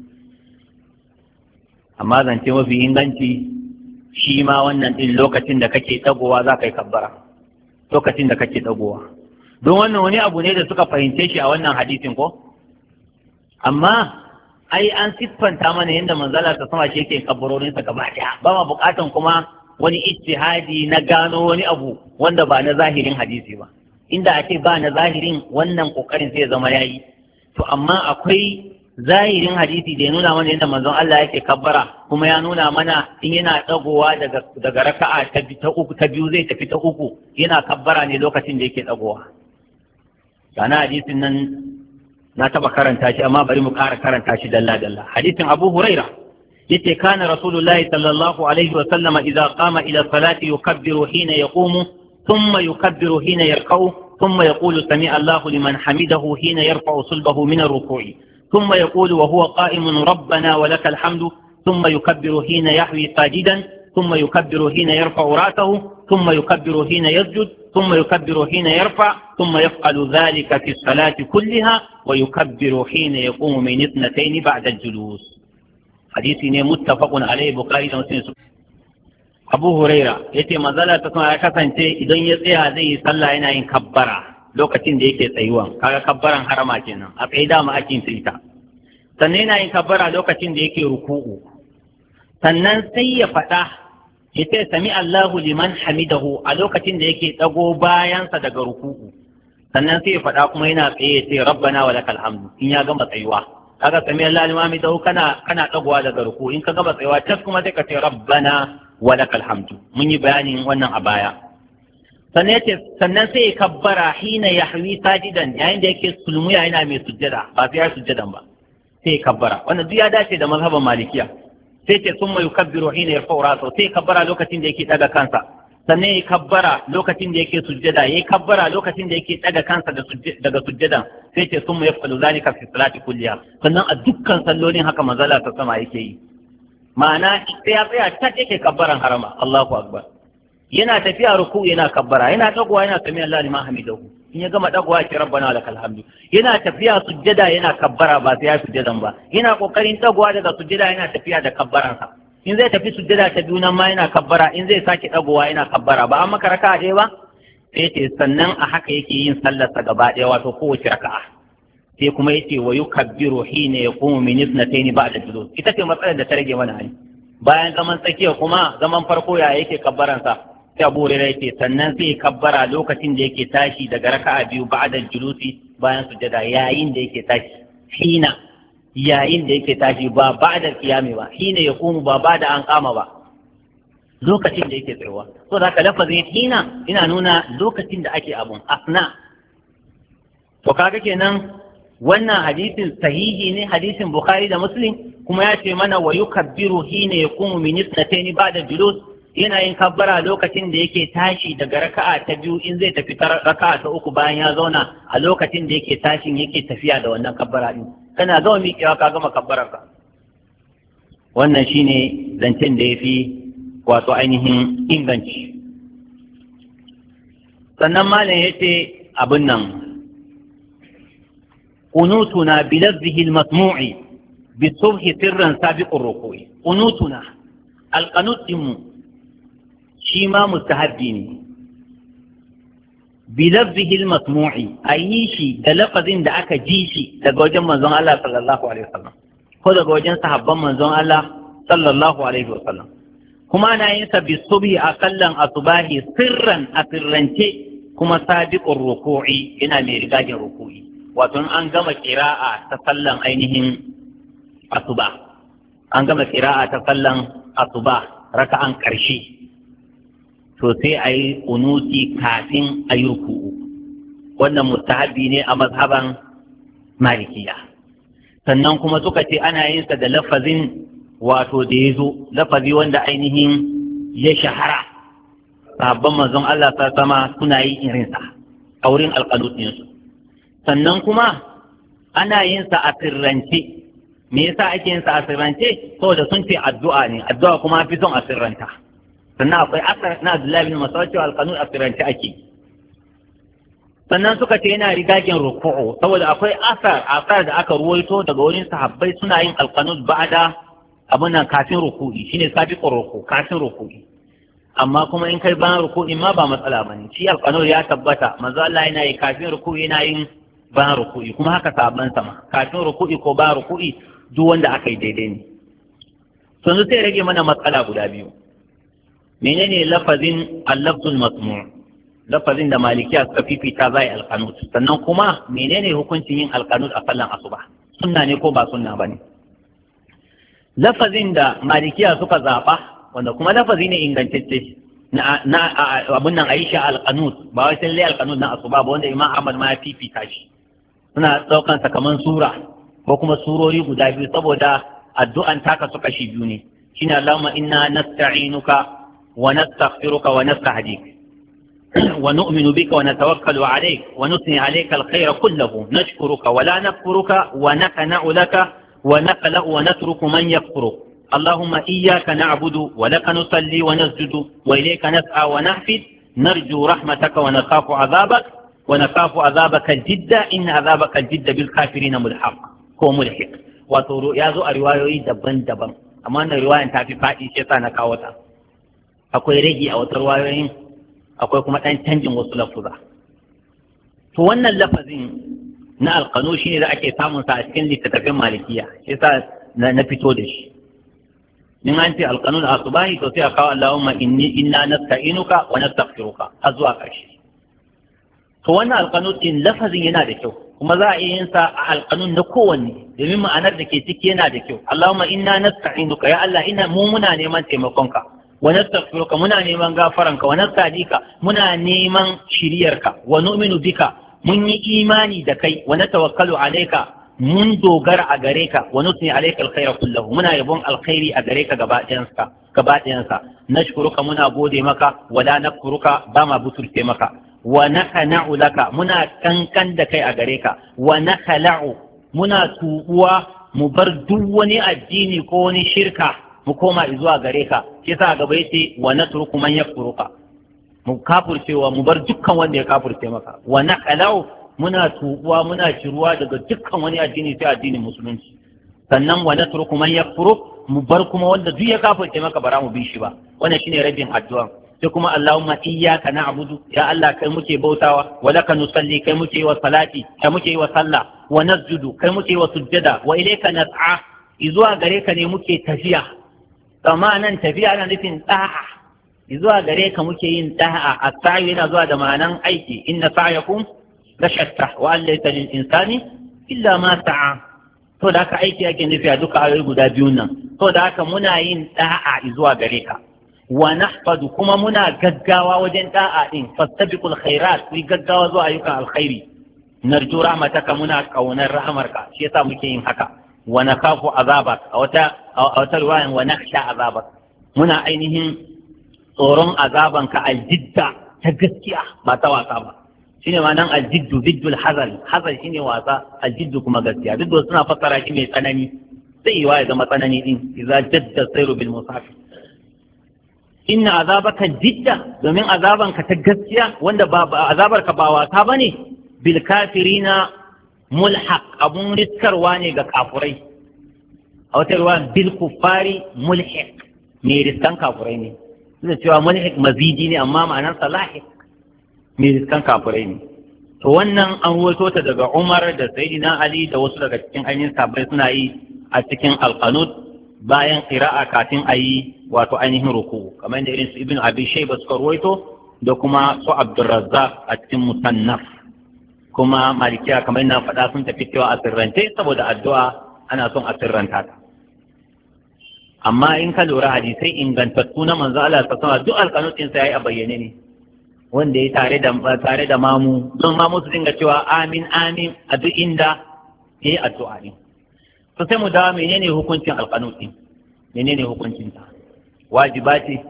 Amma zance mafi inganci shi ma wannan din lokacin da kake dagowa za ka yi kabbara, lokacin da kake dagowa, don wannan wani abu ne da suka fahimce shi a wannan hadisin ko. Amma ai an siffanta mana yadda manzala ta sama shi yake kabbarorinsa gaba daya, ba ma bukatan kuma wani ijtihadi na gano wani abu wanda ba na zahirin hadisi ba. Inda ake ba na zahirin wannan kokarin sai zama yayi, to amma akwai zahirin hadisi da ya nuna mana yadda manzon Allah yake kabbara, kuma ya nuna mana in yana dagowa daga daga raka'a ta ta uku ta biyu zai tafi ta uku yana kabbara ne lokacin da yake dagowa. Kana hadisin nan na taba karanta shi amma bari mu ƙara karanta shi dalla dalla. Hadisin Abu Huraira yace kana Rasulullahi sallallahu alaihi wa sallama idza qama ila salati yukabbiru hina yaqumu thumma yukabbiru hina yarka'u thumma yaqulu sami'a Allahu liman hamidahu hina yarfa'u sulbahu min ar-ruku'i thumma yaqulu wa huwa qa'imun rabbana wa lakal hamdu thumma yukabbiru hina yahwi sajidan thumma yukabbiru hina yarfa'u ra'sahu thumma yukabbiru hina yasjud ثم يكبر حين يرفع ثم يفعل ذلك في الصلاة كلها ويكبر حين يقوم من اثنتين بعد الجلوس. حديث متفق عليه بخاري ومسلم. أبو هريرة يتي مازال تسمع كفن تي إذن يسيها زي صلى هنا إن كبرا لو كتين ديك يسيوان كاكا كبرا حرما كنا أبعدا ما أكين سيتا sannan yana yin kabbara lokacin da yake ruku'u sannan sai ya faɗa ya ce sami Allahu liman hamidahu a lokacin da yake ɗago bayansa daga ruku'u sannan sai ya faɗa kuma yana tsaye ya ce rabbana wa lakal hamdu in ya gama tsayuwa kaga sami Allahu liman hamidahu kana kana ɗagowa daga ruku'u in ka gama tsayuwa tas kuma sai ka ce rabbana wa lakal hamdu mun yi bayanin wannan a baya sannan yace sannan sai ya kabbara hina yahwi sajidan yayin da yake sulmuya yana mai sujjada ba sai ya sujjadan ba sai ya kabbara wannan duk ya dace da mazhaban malikiya sai ce sun mai kabbiru hina ya faura sau sai kabbara lokacin da yake daga kansa sannan ya kabbara lokacin da yake sujjada ya kabbara lokacin da yake daga kansa daga sujjadan sai ce sun mai falu zalika fi salati kulliya sannan a dukkan sallolin haka manzala ta sama yake yi ma'ana sai ya tsaya ta yake kabbaran harama Allahu akbar yana tafiya ruku yana kabbara yana dagowa yana sami Allah liman hamidahu in ya gama dagowa ya ce rabbana lakal hamdu yana tafiya sujjada yana kabbara ba sai ya sujjadan ba yana kokarin dagowa daga sujjada yana tafiya da kabbaransa in zai tafi sujjada ta biyu nan ma yana kabbara in zai sake dagowa yana kabbara ba an maka raka'a ɗaya ba sai ce sannan a haka yake yin sallarsa gaba ɗaya wato kowace raka'a sai kuma yace wa yukabbiru hina yaqumu min ithnatayn ba'da julus ita ce matsalar da ta rage mana ai bayan zaman tsakiya kuma zaman farko ya yake kabbaransa sai Abu Hurairah yace sannan sai kabbara lokacin da yake tashi daga raka'a biyu ba'da julusi bayan sujada yayin da yake tashi hina yayin da yake tashi ba ba'da qiyami ba hina yaqumu ba ba'da an qama ba lokacin da yake tsayuwa so da ka lafazin hina ina nuna lokacin da ake abun asna to kaga kenan wannan hadisin sahihi ne hadisin Bukhari da Muslim kuma ya ce mana wa yukabbiru hina yaqumu min ithnatayn ba'da julus yana yin kabbara lokacin da yake tashi daga raka'a ta biyu in zai tafi raka'a ta uku bayan ya zauna a lokacin da yake tashin yake tafiya da wannan kabbara din kana gama miƙewa ka gama kabbarar ka wannan shine zancen da yafi wato ainihin inganci sannan malam yace abin nan qunutuna bi lafzihi al-masmu'i bi subhi sirran sabiqur ruku'i qunutuna al-qanut shi ma mustahabbi ne bi lafzihi al-masmu'i ayi shi da lafazin da aka ji shi daga wajen manzon Allah sallallahu alaihi wasallam ko daga wajen sahabban manzon Allah sallallahu alaihi wasallam kuma ana yin sa bi subhi aqallan asbahi sirran a sirrance kuma sabiqur ruku'i yana mai rigagin ruku'i wato an gama qira'a ta sallan ainihin asuba an gama qira'a ta sallan asuba raka'an karshe to sai a yi kunuti kafin a yi ruku'u wannan mustahabi ne a mazhaban malikiya sannan kuma suka ce ana yin sa da lafazin wato da ya zo lafazi wanda ainihin ya shahara sahabban manzon Allah ta sama suna yi irinsa a wurin alƙalutinsu sannan kuma ana yin sa a sirrance me yasa ake yin sa a sirrance saboda sun ce addu'a ne addu'a kuma fi son a sirranta sannan akwai asar na Abdullahi bin Mas'ud cewa alqanun a sirrance ake sannan suka ce yana rigagin ruku'u saboda akwai asar asar da aka ruwaito daga wurin sahabbai suna yin alqanun ba'da abun nan kafin ruku'i shine sabiqur ruku kafin ruku'i amma kuma in kai bayan ruku'i ma ba matsala bane shi alqanun ya tabbata manzo Allah yana yi kafin ruku'i yana yin bayan ruku'i kuma haka sahabban sama kafin ruku'i ko bayan ruku'i duk wanda aka yi daidai ne sannan sai rage mana matsala guda biyu menene lafazin al-lafzul masmu' lafazin da malikiya suka fifita zai alqanut sannan kuma menene hukuncin yin alqanut a sallan asuba sunna ne ko ba sunna bane lafazin da malikiya suka zaba wanda kuma lafazi ne ingantacce na na abun nan Aisha alqanut ba wai sai alqanut na asuba ba wanda Imam Ahmad ma ya fifita shi suna daukan sa kaman sura ko kuma surori guda biyu saboda addu'an taka su kashi biyu ne shine Allahumma inna nasta'inuka ونستغفرك ونستهديك ونؤمن بك ونتوكل عليك ونثني عليك الخير كله نشكرك ولا نكفرك ونخنع لك ونخلع ونترك من يكفرك اللهم إياك نعبد ولك نصلي ونسجد وإليك نسعى ونحفد نرجو رحمتك ونخاف عذابك ونخاف عذابك الجد إن عذابك الجد بالكافرين ملحق هو ملحق وتورو يازو رواية دبن دبن أما أن رواية تافي فاتي شيطان كاوتا akwai rage a wata ruwayoyin akwai kuma ɗan canjin wasu lafuza to wannan lafazin na alqanut shine da ake samun sa a cikin littattafin malikiya shi yasa na fito da shi in an ce alqanut asubahi to sai a kawo Allahumma inni inna nasta'inuka wa nastaghfiruka har zuwa ƙarshe to wannan alqanut din lafazin yana da kyau kuma za a iya yin sa a alqanun na kowanne domin ma'anar da ke ciki yana da kyau Allahumma inna nasta'inuka ya Allah ina mu muna neman taimakonka wa nastaghfiruka muna neman gafaranka wa nasta'dika muna neman shiriyarka wa nu'minu bika mun yi imani da kai wa natawakkalu alayka mun dogara a gare ka wa nusni alayka alkhayra kullahu muna yabon alkhairi a gare ka gaba ɗayansa gaba ɗayansa nashkuruka muna gode maka wa la nakfuruka ba ma buturce maka wa nakhna'u laka muna kankan da kai a gare ka wa nakhla'u muna tubuwa mu bar duk wani addini ko wani shirka mu koma zuwa gare ka shi yasa gaba yace wa natruku man yakfuruka mu kafurcewa mu bar dukkan wanda ya kafurce maka wa nakhla'u muna tubuwa muna ciruwa daga dukkan wani addini sai addinin musulunci sannan wa natruku man yakfuruk mu bar kuma wanda duk ya kafurce maka bara mu bi shi ba wannan shine rabin addu'a sai kuma Allahumma iyyaka na'budu ya Allah kai muke bautawa wa laka nusalli kai muke wa salati kai muke wa sallah wa nasjudu kai muke wa sujjada wa ilayka nas'a izuwa gare ka ne muke tafiya amma nan tafiya ana nufin da'a izuwa gare ka muke yin da'a as-sa'i yana zuwa da ma'anan aiki inna sa'yakum la shatta wa an laysa lil insani illa ma sa'a to da haka aiki yake nufi a duka ayoyi guda biyun nan to da haka muna yin da'a izuwa gare ka wa nahfadu kuma muna gaggawa wajen da'a din fastabiqul khairat ku gaggawa zuwa ayyukan alkhairi narju rahmataka muna kaunar rahmarka shi yasa muke yin haka wa nakafu azabak a wata a wata riwayan wa nakhsha azabak muna ainihin tsoron azabanka aljidda ta gaskiya ba ta wasa ba shine ma'anan aljiddu biddul hazal hazal shine wasa aljiddu kuma gaskiya duk da suna fassara shi mai tsanani sai yi wa ya zama tsanani din idza jadda sayru bil musafir inna azabaka jidda domin azabanka ta gaskiya wanda ba azabarka ba wasa bane bil kafirina mulhaq abun riskarwa ne ga kafurai a wata ruwa bil kuffari mulhiq mai riskan kafurai ne suna cewa mulhiq mazidi ne amma ma'anar sa lahiq mai riskan kafurai ne to wannan an ruwaito ta daga Umar da Sayyidina Ali da wasu daga cikin ainihin sahabbai suna yi a cikin alqanut bayan qira'a kafin ayi wato ainihin ruku kamar da irin su Ibn Abi Shayba suka ruwaito da kuma su Abdurrazzaq a cikin Musannaf kuma Malikiya kamar na faɗa sun tafi cewa a sirrance saboda addu'a ana son a sirranta ta amma in ka lura hadisai ingantattu na manzo Allah ta sama duk alƙanutin sa yayi a bayyane ne wanda ya tare da tare da mamu don mamu su dinga cewa amin amin a duk inda yayi addu'a ne to sai mu dawo menene hukuncin alƙanutin menene hukuncin ta wajiba ce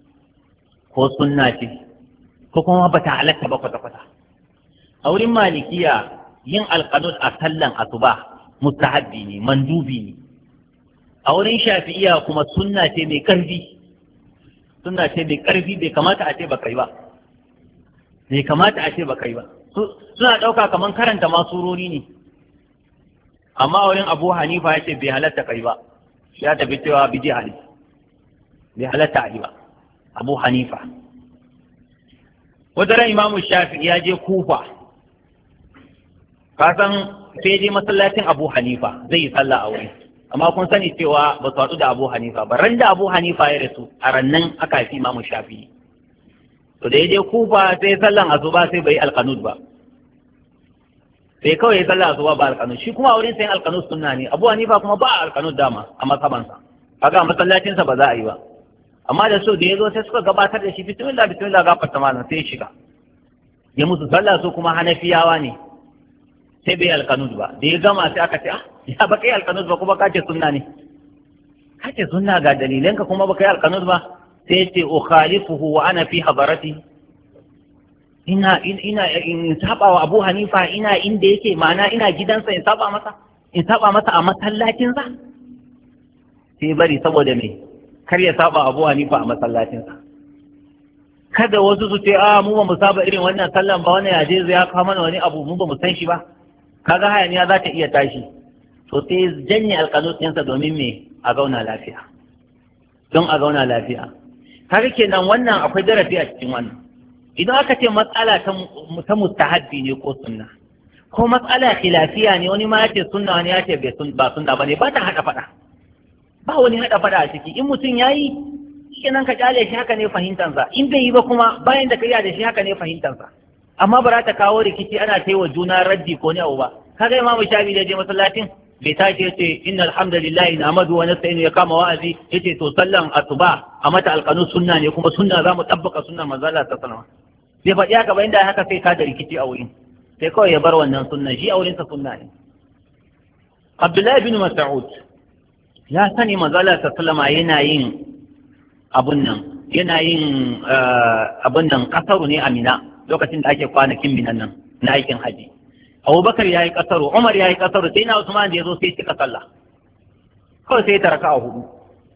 ko sunna ce ko kuma ba ta halatta ba kwata-kwata a wurin malikiya yin alƙanut a sallan asuba mustahabbi ne mandubi ne a wurin shafi'iya kuma sunna ce mai ƙarfi sunna ce mai ƙarfi bai kamata a ce ba kai ba bai kamata a ce ba kai ba suna ɗauka kamar karanta masurori ne amma a wurin abu hanifa ya ce bai halatta kai ba ya tafi cewa bid'a ne bai halatta a yi ba abu hanifa wata ran imamu shafi ya je kufa kasan sai je masallacin abu hanifa zai yi sallah a wuri amma kun sani cewa ba su haɗu da abu hanifa ba ran da abu hanifa ya rasu a rannan aka haifi imamu shafi to da ya je kufa sai sallan asuba sai bai alqanud ba sai kawai ya sallah asuba ba alqanud shi kuma a wurin sai alqanud sunna ne abu hanifa kuma ba alqanud dama a masabansa kaga a masallacinsa ba za a yi ba amma da so da ya zo sai suka gabatar da shi bismillah bismillah gafarta malam sai ya shiga ya musu sallah su kuma hanafiyawa ne sai bai alkanud ba da ya gama sai aka ce ah ya baka yi alkanud ba kuma kace sunna ne kace sunna ga dalilan ka kuma baka yi alkanud ba sai ya ce ukhalifuhu wa ana fi hadarati ina ina in saba wa Abu Hanifa ina inda yake ma'ana ina gidansa in saba masa in saba masa a masallacin sa sai bari saboda me kar ya saba Abu Hanifa a masallacinsa kada wasu su ce a mu ba mu saba irin wannan sallan ba wannan yaje ya kawo mana wani abu mu ba mu san shi ba kaga hayaniya za ta iya tashi to sai janye alƙanutinsa domin me a gauna lafiya don a gauna lafiya kaga kenan wannan akwai darasi a cikin wannan idan aka ce matsala ta mustahabbi ne ko sunna ko matsala khilafiya ne wani ma yace sunna wani yace bai sun ba sunna bane ba ta hada fada ba wani hada fada a ciki in mutum yayi kenan ka kyale shi haka ne fahimtansa in bai yi ba kuma bayan da ka yi da shi haka ne fahimtansa amma ba za ta kawo rikici ana ta yi wa juna raddi ko ne abu ba kaga imamu shafi da je masallacin bai tashi yace innal hamdalillahi nahmadu wa nasta'inu ya kama wa'azi yace to sallan asuba a mata alqanun sunna ne kuma sunna za mu tabbaka sunnar manzo Allah sallallahu alaihi wasallam bai faɗi haka ba inda haka sai ka da rikici a wurin sai kawai ya bar wannan sunna shi a wurin sa sunna ne Abdullahi bin Mas'ud ya sani manzo Allah sallallahu alaihi wasallam yana yin abun nan yana yin abun nan kasaru ne Amina lokacin da ake kwanakin minan nan na aikin haji Abubakar ya yi kasaru Umar ya yi kasaru sai na Usman da ya zo sai cika sallah kawai sai ta raka a hudu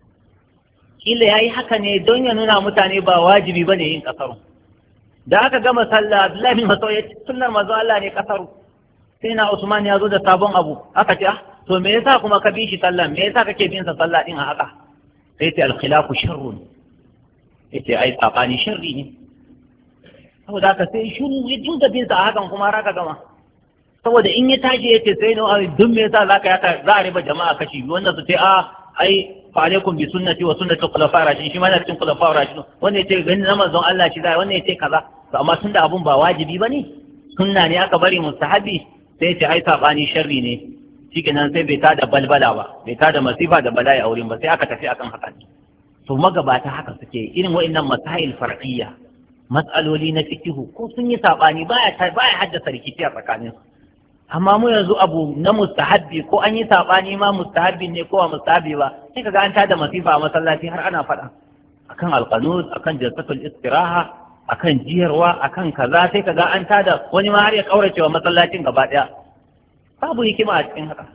kila ya yi haka ne don ya nuna mutane ba wajibi ba ne yin kasaru da aka gama sallah Abdullahi bin Mas'ud ya ce sunnar manzo Allah ne kasaru sai na Usman ya zo da sabon abu aka ce ah to me yasa kuma ka bi shi sallah me yasa kake bin sa sallah din a haka sai ce al-khilafu sharrun yace ai tsakani sharri ne saboda haka sai shiru ya dinga bin sa a hakan kuma raka gama saboda in ya tashi ya ce sai na duk me yasa zaka yaka za a riba jama'a kashi biyu wanda su ce a ai fa alaikum bi sunnati wa sunnati khulafa rashidin shi ma na cikin khulafa rashidin wanda yace gani na manzon Allah shi zai wanda yace kaza to amma tunda abun ba wajibi bane sunna ne aka bari mustahabi sai yace ai sabani sharri ne shikenan sai bai tada balbala ba bai tada masifa da bala'i a wurin ba sai aka tafi akan haka to magabata haka suke irin wa'annan masail farqiyya mas'aloli na fikihu ko sun yi sabani baya baya haddasa rikici a tsakaninsu amma mu yanzu abu na mustahabbi ko an yi sabani ma mustahabbi ne ko ba mustahabbi ba sai kaga an tada masifa a masallaci har ana faɗa akan alqanut akan jalsatul istiraha akan jiyarwa akan kaza sai kaga an tada wani ma har ya kaurace wa masallacin gaba daya babu hikima a cikin haka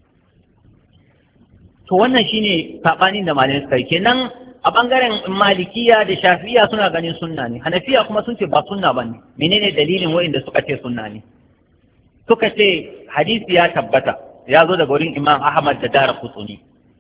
to wannan shine sabanin da malamai suka yi kenan a bangaren malikiya da shafi'iya suna ganin sunna ne hanafiya kuma sun ce ba sunna bane menene dalilin wa'inda suka ce sunna ne suka ce hadisi ya tabbata ya zo daga wurin Imam Ahmad da Dara Qutni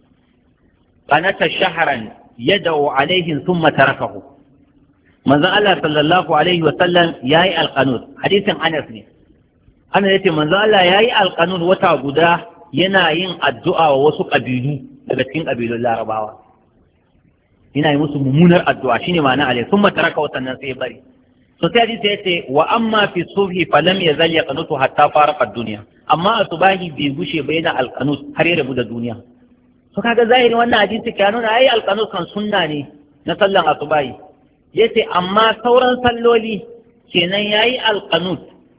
qanata shahran yad'u alaihim thumma tarakahu manzon Allah sallallahu alaihi wa sallam yayi alqanut hadisin Anas ne Anas yace manzon Allah yayi alqanut wata guda yana yin addu'a wa wasu kabilu daga cikin kabilun Larabawa yana yi musu mummunar addu'a shine ma'ana alai thumma tarakahu sannan sai bari to sai hadisi yace wa amma fi subhi falam yazal yaqnutu hatta faraqa ad-dunya amma asubahi bai gushe ba yana alqanut har ya rabu da duniya to kaga zahirin wannan hadisi ka nuna ai alqanut kan sunna ne na sallan asubahi yace amma sauran salloli kenan yayi alqanut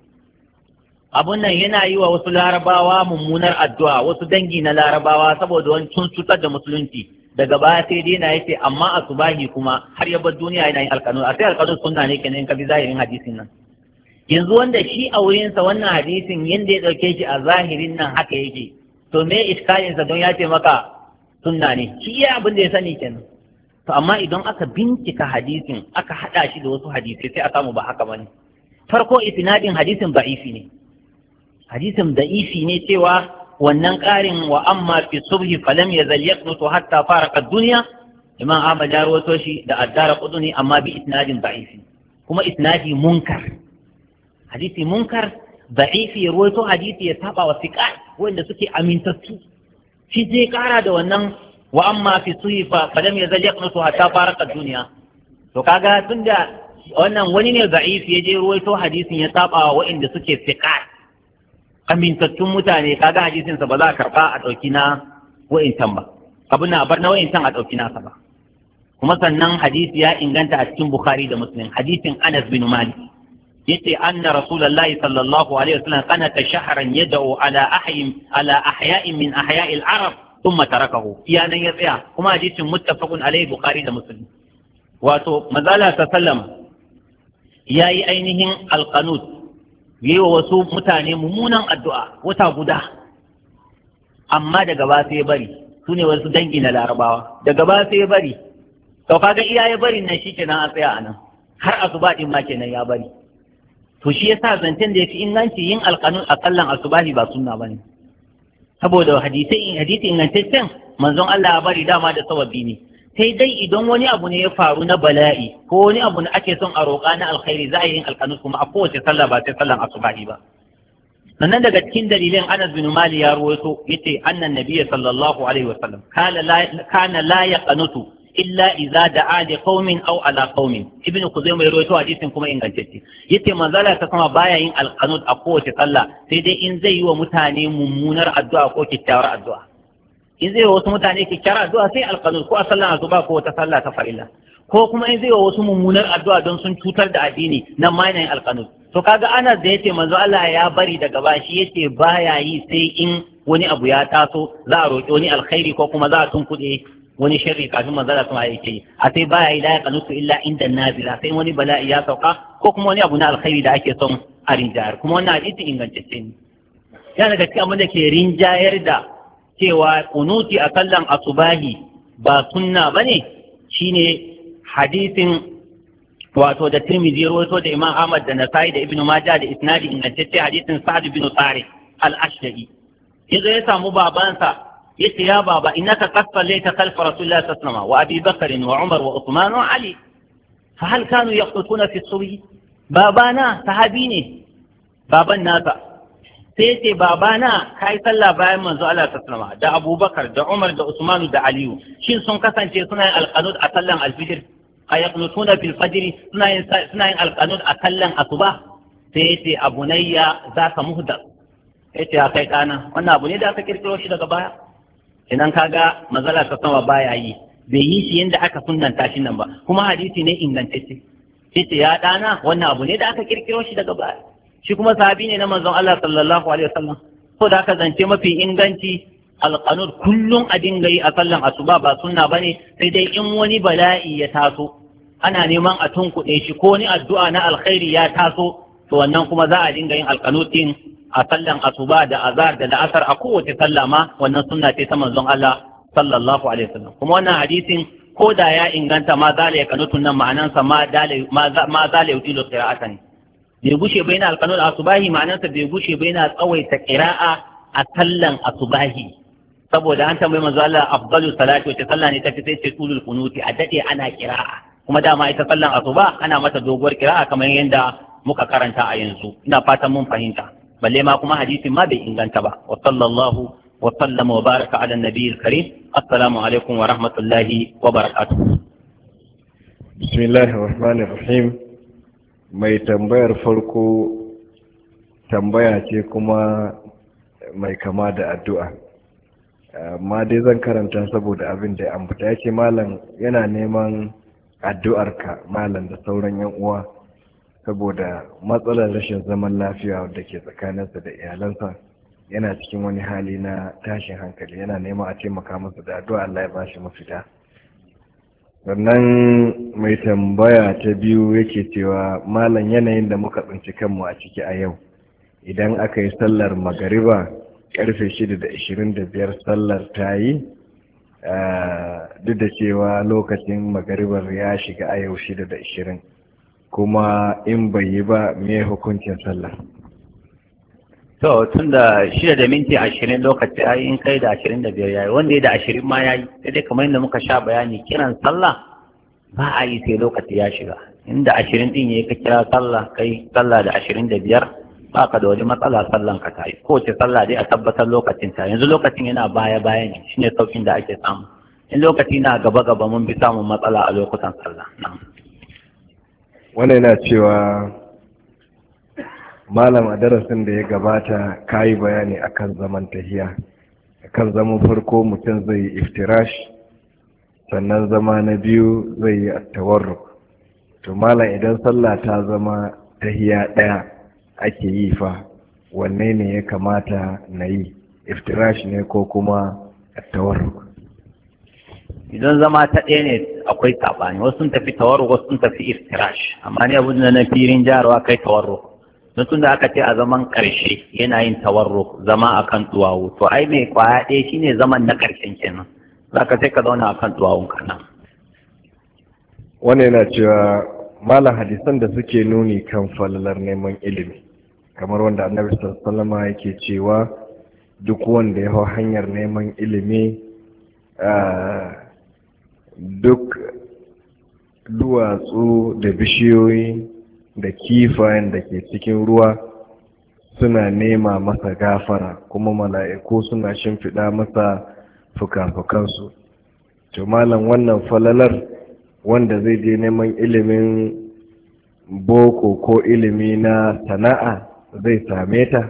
abun nan yana yi wa wasu larabawa mummunar addu'a wasu dangi na larabawa saboda wani sun cutar da musulunci daga baya sai dai na yace amma asubahi kuma har ya bar duniya yana yin alƙanun a sai alƙanun sunna ne kenan ka bi zahirin hadisin nan yanzu wanda shi a wurinsa wannan hadisin yanda ya ɗauke shi a zahirin nan haka yake to me iskalinsa don ya ce maka sunna ne shi iya abin da ya sani kenan to amma idan aka bincika hadisin aka haɗa shi da wasu hadisai sai a samu ba haka bane farko isnadin hadisin da'ifi ne hadisin da'ifi ne cewa wannan ƙarin wa amma fi subhi falam yazal yaqnutu hatta faraka ad-dunya imam Ahmad ya rawaito shi da addara quduni amma bi isnadin da'ifi kuma isnadi munkar hadisi munkar da'ifi ya rawaito hadisi ya saba wa thiqat wanda suke amintattu shi zai kara da wannan wa amma fi subhi falam yazal yaqnutu hatta faraka ad-dunya to kaga tunda wannan wani ne da'ifi ya je rawaito hadisin ya saba wa wanda suke thiqat amintattun mutane kaga hadisin sa ba za a karba a dauki na wa'intan ba abin na bar na wa'intan a dauki nasa ba kuma sannan hadisi ya inganta a cikin Bukhari da Muslim hadisin Anas bin Malik yace anna Rasulullahi sallallahu alaihi wasallam qanata shahran yad'u ala ahyin ala ahya'in min ahya'il arab thumma tarakahu iyanan ya tsaya kuma hadisin muttafaqun alaihi Bukhari da Muslim wato manzala sallam yayi ainihin alqanut yi wa wasu mutane mummunan addu'a wata guda amma daga ba sai bari su ne wasu dangi na larabawa daga ba sai bari to kaga iya ya bari nan shi kenan a tsaya a nan har asuba din ma kenan ya bari to shi yasa zancen da yafi inganci yin alqanun a sallan asubahi ba sunna bane saboda hadisi hadisi ingantaccen manzon Allah ya bari dama da sawabi ne sai dai idan wani abu ne ya faru na bala'i ko wani abu ne ake son a roƙa na alkhairi za a yi alƙanus kuma a kowace sallah ba sai sallan asubahi ba sannan daga cikin dalilin Anas bin Malik ya ruwaito yace annan nabiyyi sallallahu alaihi wasallam kana la kana la yaqnutu illa idza da'a li qaumin aw ala qaumin ibnu kuzaima ya ruwaito hadisin kuma ingantacce yace manzala ta sama baya yin alqanut a kowace sallah sai dai in zai yi wa mutane mummunar addu'a ko kyakkyawar addu'a in zai yi wa wasu mutane kyakkyawar addu'a sai alqanut ko a sallar azuba ko wata sallah ta farilla ko kuma in zai yi wa wasu mummunar addu'a don sun cutar da addini nan ma yana yin alqanut to kaga Anas da yace manzo Allah ya bari daga bashi yace baya yi sai in wani abu ya taso za a roƙi wani alkhairi ko kuma za a tunkuɗe wani sharri kafin manzo Allah kuma yake a sai baya yi la yaqnutu illa inda nazila sai wani bala'i ya sauka ko kuma wani abu na alkhairi da ake son a rinjayar kuma wannan hadisi ingantacce ne yana daga cikin abin da ke rinjayar da cewa kunuti a sallan asubahi ba sunna bane shine hadisin wato da Tirmidhi rawaito da Imam Ahmad da Nasa'i da Ibn Majah da isnadi ingantacce hadisin Sa'd bin Tariq al-Ashja'i yazo ya samu babansa yace ya baba innaka qad sallaita khalfa Rasulillah sallallahu alaihi wasallam wa Abi Bakr wa Umar wa Uthman wa Ali fa hal kanu yaqutuna fi as-subh babana sahabi ne baban nasa sai yace babana kai sallah bayan manzo Allah sallallahu alaihi wasallam da Abu Bakar da Umar da Uthman da Ali shin sun kasance suna yin al-qanut a sallan al-fajr ayaqnutuna fil fajr suna yin suna yin alqanun a sallan asuba sai yace abunayya zaka muhdath yace ya kai kana wannan abu ne da aka kirkiro shi daga baya idan kaga mazala ta sama baya yi bai yi shi yanda aka sunnanta shi nan ba kuma hadisi ne ingantacce yace ya dana wannan abu ne da aka kirkiro shi daga baya shi kuma sahabi ne na manzon Allah sallallahu alaihi wasallam so da aka zance mafi inganci alƙanud kullum a dinga yi a sallan asuba ba sunna bane sai dai in wani bala'i ya taso ana neman a tunkuɗe shi ko wani addu'a na alkhairi ya taso to wannan kuma za a dinga yin alƙanutin a sallan asuba da azar da la'asar a kowace sallah ma wannan sunna ce ta manzon Allah sallallahu alaihi wasallam kuma wannan hadisin ko da ya inganta ma zala ya kanutun nan ma'anansa ma dale ma zala yutilu qira'atan bai gushe bai na alƙanud asubahi ma'anansa bai gushe bai na tsawaita qira'a a sallan asubahi saboda an tambayi manzo Allah afdalu salati wace sallah ne tafi sai ce tulul kunuti a dade ana kira'a kuma dama ita sallan asuba ana mata doguwar kira'a kamar yadda muka karanta a yanzu ina fatan mun fahimta balle ma kuma hadisin ma bai inganta ba wa sallallahu wa sallama wa baraka ala nabiyil karim assalamu alaikum wa rahmatullahi wa barakatuh bismillahir rahmanir rahim mai tambayar farko tambaya ce kuma mai kama da addu'a amma dai zan karanta saboda abin da ya ambata yake malam yana neman addu'arka malam da sauran yan uwa saboda matsalar rashin zaman lafiya da ke tsakaninsa da iyalansa yana cikin wani hali na tashin hankali yana neman a taimaka masa da addu'a Allah ya bashi mafita sannan mai tambaya ta biyu yake cewa malam yanayin da muka tsinci kanmu a ciki a yau idan aka yi sallar magariba karfe shida da ashirin da biyar sallar ta yi duk da cewa lokacin magaribar ya shiga a yau shida da ashirin kuma in bai yi ba me hukuncin sallar to tun da shida da minti ashirin lokaci ya yi in kai da ashirin da biyar ya yi wanda ya da ashirin ma ya yi sai dai kamar yadda muka sha bayani kiran sallah ba a yi sai lokaci ya shiga inda ashirin din ya yi ka kira sallah kai sallah da ashirin da biyar ba ka da wani matsala sallan ka tayi kowace sallah dai a tabbatar lokacin ta yanzu lokacin yana baya baya ne shine saukin da ake samu in lokaci na gaba gaba mun bi samun matsala a lokutan sallah wannan yana cewa malam a darasin da ya gabata kayi bayani akan zaman tahiya akan zaman farko mutum zai yi iftirash sannan zama na biyu zai yi at-tawarruk to malam idan sallah ta zama tahiya daya ake yi fa wanne ne ya kamata na yi iftirash ne ko kuma tawarruk idan zama ta ɗaya ne akwai saɓani wasu sun tafi tawarruk wasu sun tafi iftirash amma ni abin da na firin jarawa kai tawarruk don tun da aka ce a zaman ƙarshe yana yin tawarruk zama akan duwawu to ai mai kwaya ɗaya shine zaman na ƙarshen kenan zaka sai ka zauna akan duwawun kana wannan yana cewa malam hadisan da suke nuni kan falalar neman ilimi kamar wanda annabi sallallahu alaihi wasallam yake cewa duk wanda ya hau hanyar neman ilimi duk duwatsu da bishiyoyi da kifayen da ke cikin ruwa suna nema masa gafara kuma mala'iku suna shimfiɗa masa fuka-fukansu. To malam, wannan falalar wanda zai je neman ilimin boko ko ilimi na sana'a zai same ta?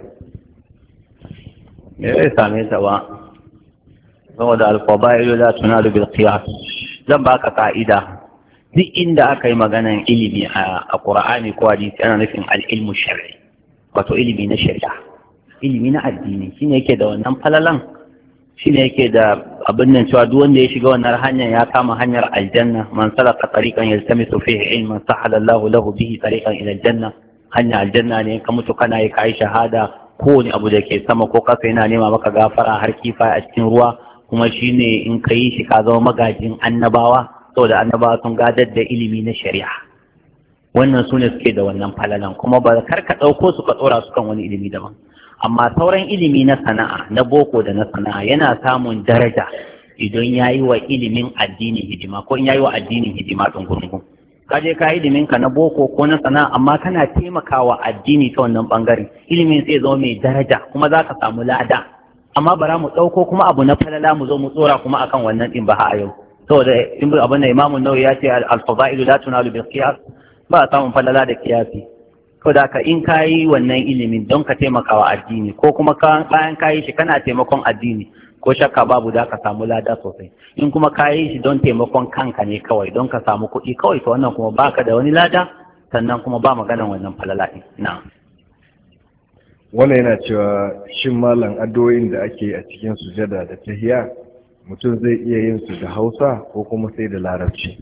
Me zai same ta ba, saboda alfaba'ilu la tunalu bil qiyas. Zan baka ka'ida, duk inda aka yi maganan ilimi a Qur'ani ko hadisi ana nufin al-ilmu shar'i, wato ilimi na shari'a, ilimi na addini shine yake da wannan falalan, shine yake da abin nan cewa duk wanda ya shiga wannan hanyar ya kama hanyar aljanna. Man salaka tariqan yaltamisu fihi ilman sahala Allahu lahu bihi tariqan ila aljanna. Hanya aljanna ne, ka mutu kana yi kai shahada, kowane abu da ke sama ko kasa yana nema maka gafara har kifa a cikin ruwa, kuma shine in ka yi shi ka zama magajin annabawa, saboda annabawa sun gadar da ilimi na shari'a. Wannan su ne suke da wannan falalan, kuma ba kar ka ɗauko su ka tsora su kan wani ilimi daban. Amma sauran ilimi na sana'a, na boko da na sana'a, yana samun daraja idan ya yi wa ilimin addini hidima ko in ya yi wa addinin hidima ɗin gurgun. Ka je ka ilimin ka na boko ko na sana'a, amma kana taimakawa addini ta wannan bangaren, ilimin sai zama mai daraja kuma za ka samu lada. Amma bara mu ɗauko kuma abu na falala mu zo mu tsora kuma akan wannan ɗin ba a yau. Saboda in abin da Imamu Nawawi ya ce al-fadailu la tunalu bil qiyas, ba a samun falala da kiyasi. Ko da ka in ka yi wannan ilimin don ka taimakawa addini ko kuma bayan ka yi shi kana taimakon addini, ko shakka babu da ka samu lada sosai. In kuma ka yi shi don taimakon kanka ne kawai, don ka samu kuɗi kawai, to wannan kuma baka da wani lada, sannan kuma ba maganan wannan falala ɗin. Na. Wannan yana cewa shin malam, addu'o'in da ake a cikin sujada da tahiya mutum zai iya yin su da Hausa ko kuma sai da Larabci?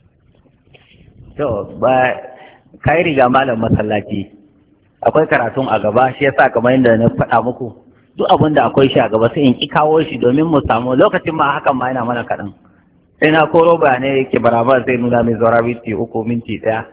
To ba kai riga malam masallaci, akwai karatun a gaba, shi yasa kamar yadda na faɗa muku, duk abin da akwai shi a gaba sai in ki kawo shi domin mu samu lokacin ma hakan ma yana mana kaɗan. Sai na koro bayanai yake barabar sai nuna mai zaura minti uku minti ɗaya.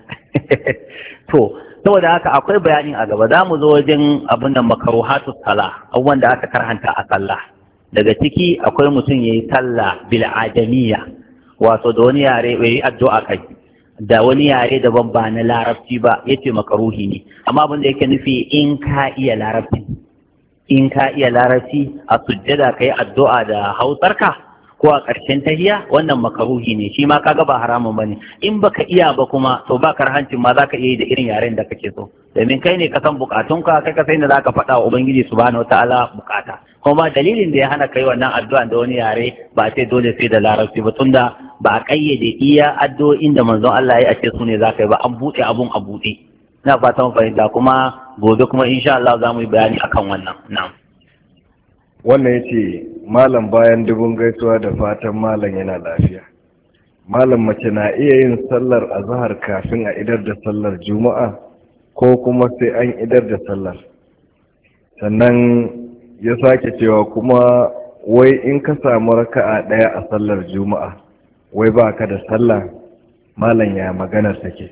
To saboda haka akwai bayanin a gaba, za mu zo wajen abin da makaruhatu sala, abubuwan da aka karhanta a sallah. Daga ciki akwai mutum ya yi sallah bil ajamiya, wato da wani yare bai yi addu'a kai da wani yare daban ba na larabci ba, yace makaruhi ne. Amma abin da yake nufi in ka iya larabci, in ka iya larabci a sujjada ka yi addu'a da hausarka ko a ƙarshen tahiya, wannan makaruhi ne, shi ma kaga ba haramun bane. In baka iya ba kuma to ba karhancin ma zaka iya yi da irin yaren da kake so, domin kai ne ka san bukatunka, kai ka san da zaka faɗa wa ubangiji subhanahu wataala bukata. Kuma dalilin da ya hana kai wannan addu'a da wani yare ba sai dole sai da larabci ba, tunda ba a kayyade iya addu'o'in da manzon Allah ya ce su ne zaka yi ba, an buɗe abun a buɗe. Ina fatan fahimta, kuma gobe kuma insha Allah za mu yi bayani akan wannan. Na'am. Wannan yace malam, bayan dubun gaisuwa da fatan malam yana lafiya, malam, mace na iya yin sallar azhar kafin a idar da sallar juma'a ko kuma sai an idar da sallar? Sannan ya sake cewa kuma wai in ka samu raka'a ɗaya a sallar juma'a wai ba ka da sallah, malam ya maganar take?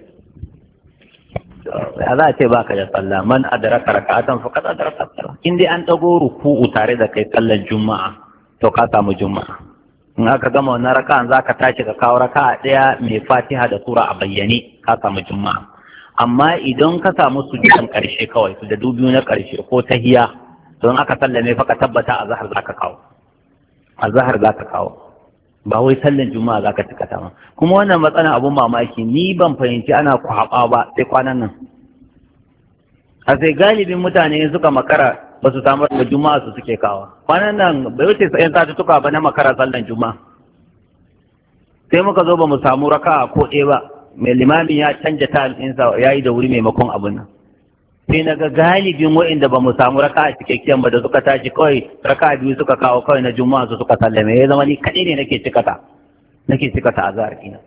Ya za a ce ba ka da sallah, man adraka raka'atan faqad adraka sallah. In dai an dago ruku'u tare da kai sallar juma'a to ka samu juma'a. In aka gama wannan raka'an za ka tashi ka kawo raka'a ɗaya mai fatiha da sura a bayyane, ka samu juma'a. Amma idan ka samu sujudan ƙarshe kawai, su da dubiyu na ƙarshe ko tahiya, don aka sallame fa ka tabbata a zahar za ka kawo, a zahar za ka kawo, ba wai sallan juma'a za ka cika ta ma. Kuma wannan matsalan abun mamaki, ni ban fahimci ana kwaɓa ba sai kwanan nan. A sai galibin mutane suka makara ba su samu da juma'a su suke kawo. Kwanan nan bai wuce sa'yan satuttuka ba na makara sallan juma'a. Sai muka zo ba mu samu raka ko ɗaya ba, mai limamin ya canja ta ɗinsa ya yi da wuri maimakon abun nan. Sai na ga galibin wa'inda ba mu samu raka a cikakken ba da suka tashi kawai raka biyu suka kawo kawai na juma'a su suka sallame, ya zama ni kaɗai ne nake cikata nake cikata a zahar kina.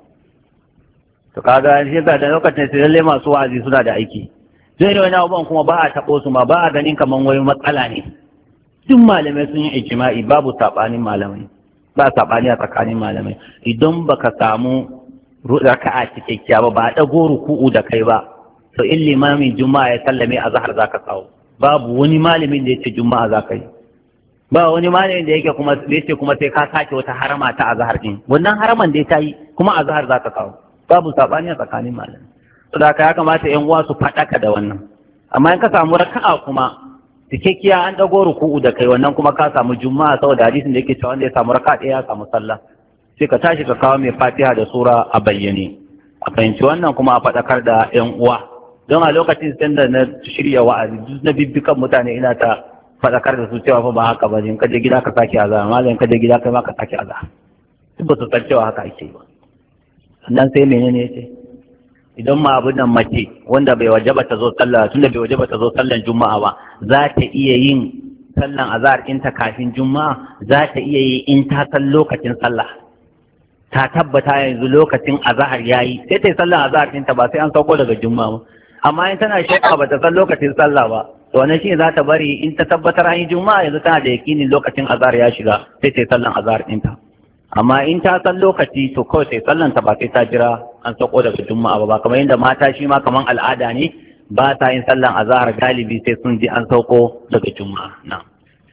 To kaga shi da lokacin sai lalle masu wa'azi suna da aiki. Zai da wani abubuwan kuma ba a taɓo su ma, ba a ganin kamar wani matsala ne. Duk malamai sun yi ijma'i, babu saɓanin malamai, ba saɓani a tsakanin malamai. Idan baka samu raka'a cikakkiya ba, ba a ɗago ruku'u da kai ba, to in limamin juma'a ya sallame a zahar za ka kawo. Babu wani malamin da ya ce juma'a za ka yi, ba wani malamin da yake kuma ya ce kuma sai ka sake wata harama ta a zahar din. Wannan haraman da ta yi kuma a zahar za ka kawo, babu saɓani a tsakanin malamai. Saboda ya kamata yan uwa su faɗaka da wannan. Amma in ka samu raka'a kuma cikakkiya an dago ruku'u da kai wannan kuma ka samu juma'a saboda hadisin da yake cewa wanda ya samu raka ɗaya ya samu sallah sai ka tashi ka kawo mai fatiha da sura a bayyane a fahimci wannan kuma a faɗakar da yan uwa don a lokacin sai da na shirya wa'azi duk na bibbikan mutane ina ta faɗakar da su cewa fa ba haka ba in ka je gida ka sake azaba malam ka je gida kai ma ka sake azaba duk ba su san cewa haka ake yi ba sannan sai menene yace idan ma abin nan mace wanda bai wajaba ta zo sallah tunda bai wajaba ta zo sallan juma'a ba za ta iya yin sallan azhar ɗinta kafin juma'a za ta iya yi in ta san lokacin sallah ta tabbata yanzu lokacin azhar yayi sai ta yi sallan azhar ɗinta ba sai an sauko daga juma'a ba amma in tana shakka ba ta san lokacin sallah ba to wannan shi za ta bari in ta tabbatar an yi juma'a yanzu tana da yakinin lokacin azhar ya shiga sai ta yi sallan azhar ɗinta amma in ta san lokaci to kawai sai sallan ta ba sai ta jira an sauko daga juma'a ba kamar yadda mata shi ma kaman al'ada ne ba ta yin sallan azhar galibi sai sun ji an sauko daga juma'a na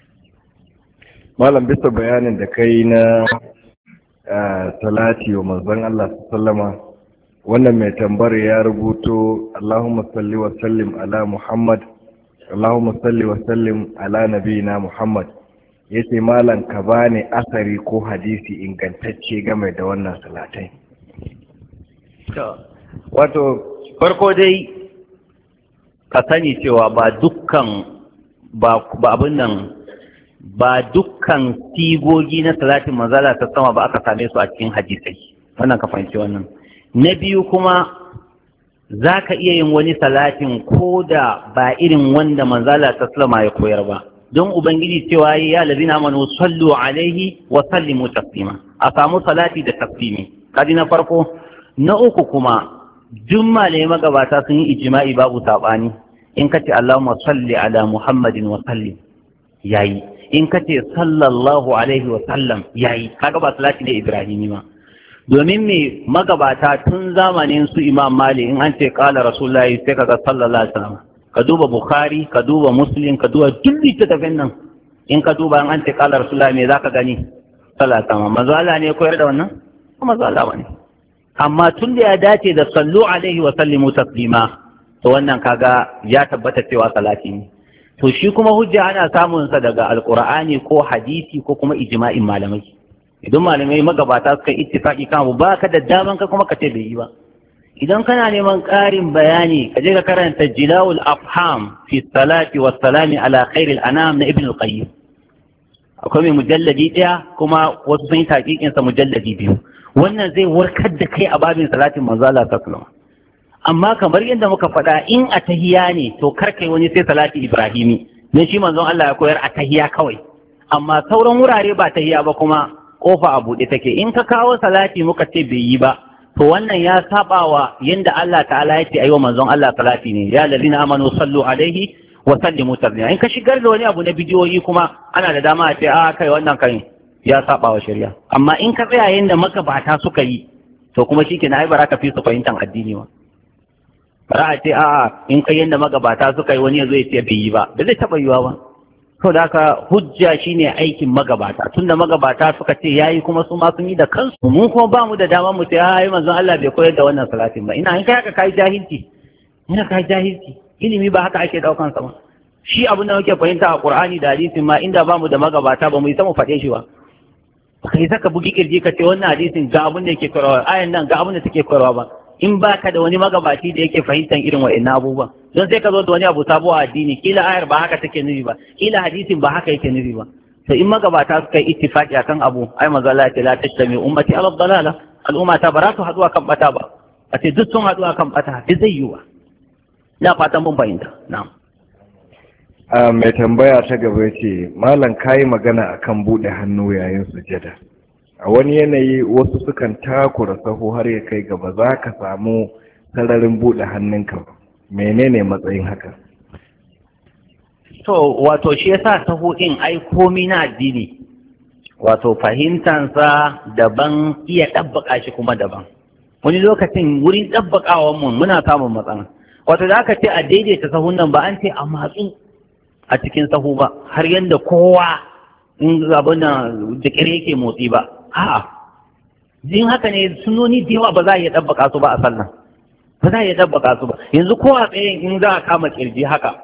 malam bisa bayanin da kai na salati wa manzon Allah sallama wannan mai tambar ya rubuto Allahumma salli wa sallim ala Muhammad Allahumma salli wa sallim ala nabiyina Muhammad yace malam ka bani asari ko hadisi ingantacce game da wannan salatai. Wato farko dai ka sani cewa ba dukkan ba abin nan ba dukkan sigogi na salatin manzala ta sama ba aka same su a cikin hadisai wannan ka fahimci wannan. Na biyu kuma za ka iya yin wani salatin ko da ba irin wanda manzala ta sama ya koyar ba don ubangiji cewa ya lazina amanu sallu alaihi wa sallimu taslima a samu salati da taslimi kaji na farko. Na uku kuma jumma ne magabata sun yi ijma'i babu sabani in kace Allahumma salli ala Muhammadin wa sallim yayi in kace sallallahu alaihi wa sallam yayi kaga ba salati ne Ibrahimi ma domin me magabata tun zamanin su Imam Malik in an ce qala Rasulullahi sai kaga sallallahu alaihi wasallam ka duba Bukhari ka duba Muslim ka duba duk littattafan nan in ka duba an ce qala Rasulullahi me zaka gani sallallahu alaihi wasallam manzo Allah ne koyar da wannan kuma manzo Allah bane amma tun da ya dace da sallu alaihi wa sallimu taslima to wannan kaga ya tabbata cewa salati ne to shi kuma hujja ana samun sa daga alqur'ani ko hadisi ko kuma ijma'in malamai idan malamai magabata suka ittifaki kan abu baka da daman ka kuma ka ce bai yi ba idan kana neman ƙarin bayani ka je ka karanta jilawul afham fi salati was salami ala khairil anam na ibn al-qayyim akwai mai mujalladi ɗaya kuma wasu sun yi taƙiƙin sa mujalladi biyu wannan zai warkar da kai a babin salatin manzo Allah sallallahu alaihi amma kamar yadda muka faɗa in a tahiya ne to kar kai wani sai salati ibrahimi ne shi manzon Allah ya koyar a tahiya kawai amma sauran wurare ba tahiya ba kuma kofa a buɗe take in ka kawo salati muka ce bai yi ba to wannan ya saba wa yanda Allah ta'ala ya ce ayi wa manzon Allah salati ne ya ladina amanu sallu alaihi wa sallimu taslima in ka shigar da wani abu na bidiyoyi kuma ana da dama a ce a kai wannan kai ya saba wa shari'a amma in ka tsaya yanda magabata suka yi to kuma shikenan ai baraka fi su fahimtar addini ba bara a ce a'a in kai yanda magabata suka yi wani yazo ya ce bai yi ba ba zai taba yiwa ba to da haka hujja shine aikin magabata tunda magabata suka ce yayi kuma su ma sun yi da kansu mun kuma ba mu da dama mu ce ai manzon Allah bai koyar da wannan salatin ba ina in kai haka kai jahilci ina kai jahilci ilimi ba haka ake daukan sa ba shi abin da muke fahimta a Qur'ani da hadisin ma inda ba mu da magabata ba mu yi ta mu faɗe shi ba kai saka bugi kirji ka ce wannan hadisin ga abin da yake koyarwa ayan nan ga abin da take koyarwa ba in baka da wani magabaci da yake fahimtar irin wa'annan abubuwa don sai ka zo da wani abu sabo a addini kila ayar ba haka take nufi ba kila hadisin ba haka yake nufi ba to in magabata suka yi ittifaqi akan abu ai manzo Allah ya la tashtami ummati ala dalala al'umma ta ba su haɗu akan bata ba a ce duk sun haɗu akan bata duk zai yiwa ina fatan mun fahimta na'am a mai tambaya ta gaba ce malam kayi magana akan bude hannu yayin sujada a wani yanayi wasu sukan takura sahu har ya kai gaba za ka samu sararin bude hannunka menene matsayin haka to wato shi yasa sahu din ai komi na addini wato fahimtansa daban iya dabbaka shi kuma daban wani lokacin wurin dabbakawan mu muna samun matsala wato da aka ce a daidaita sahun nan ba an ce a matsu a cikin sahu ba har yanda kowa in abin da jikiri yake motsi ba a'a jin haka ne sunoni da yawa ba za a iya dabbaka su ba a sallan ba za a iya dabbaka su ba yanzu ko a tsaye in za a kama kirji haka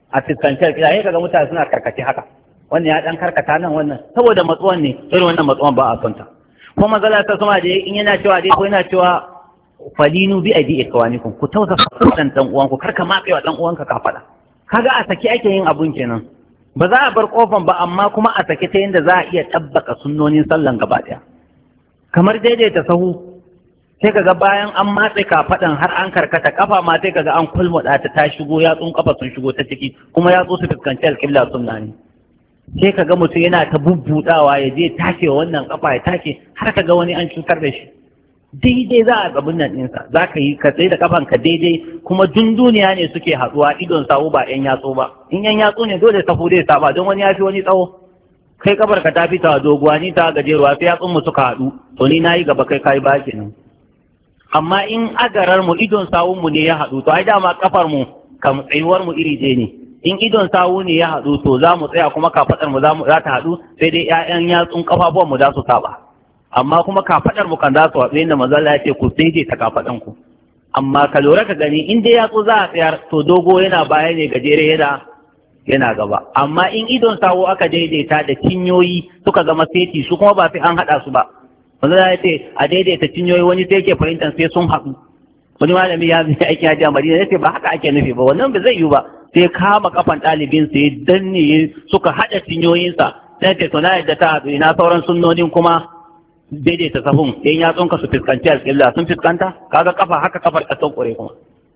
a fiskantar kila sai kaga mutane suna karkace haka wannan ya dan karkata nan wannan saboda matsuwan ne irin wannan matsuwan ba a son ta kuma manzala ta sama da in yana cewa dai ko yana cewa falinu bi aidi ikwanikum ku tausa dan dan uwanku karka matsewa dan uwanka ka fada kaga a saki ake yin abun kenan ba za a bar kofan ba amma kuma a saki ta yadda za a iya tabbaka sunnonin sallan gaba daya kamar daidaita sahu sai kaga bayan an matse kafadan har an karkata kafa ma sai kaga an kulmuɗa ta ta shigo yatsun kafa sun shigo ta ciki kuma yatsu su fuskanci alƙibla sunna ne sai kaga mutum yana ta bubbudawa ya je take wannan kafa ya take har kaga wani an cutar da shi daidai za a tsabin nan ɗinsa za ka yi ka tsaye da kafanka daidai kuma dunduniya ne suke haɗuwa idon sawu ba yan yatsu ba in yan yatsu ne dole safu zai saba don wani ya fi wani tsawo kai kabar ka ta fi ta doguwa ni ta gajeruwa sai yatsun mu suka haɗu to ni nayi gaba kai kai ba kenan amma in agarar mu idon sawun mu ne ya haɗu to ai dama kafar mu kam tsayuwar mu iri ɗaya ne in idon sawu ne ya haɗu to za mu tsaya kuma kafaɗar mu za ta haɗu sai dai ƴaƴan yatsun kafafuwan mu za su saba amma kuma kafaɗar mu kan za su haɗu yadda manzo Allah ya ce ku daidaita kafaɗan ku amma ka lura ka gani in dai yatsu za a tsayar to dogo yana baya ne gajere yana yana gaba amma in idon sawu aka daidaita da cinyoyi suka zama seti su kuma ba sai an haɗa su ba manzo Allah ya ce a daidaita cinyoyi wani sai yake fahimtar sai sun haɗu wani malami ya zai aikin hajji a Madina ya ce ba haka ake nufi ba wannan ba zai yiwu ba sai kama kafan ɗalibin sa ya danne suka haɗa cinyoyinsa sai ce to na yadda ta haɗu ina sauran sunnonin kuma daidaita sahun in yatsunka su fuskanci alƙibla sun fuskanta kaga kafa haka kafar ka sauƙure kuma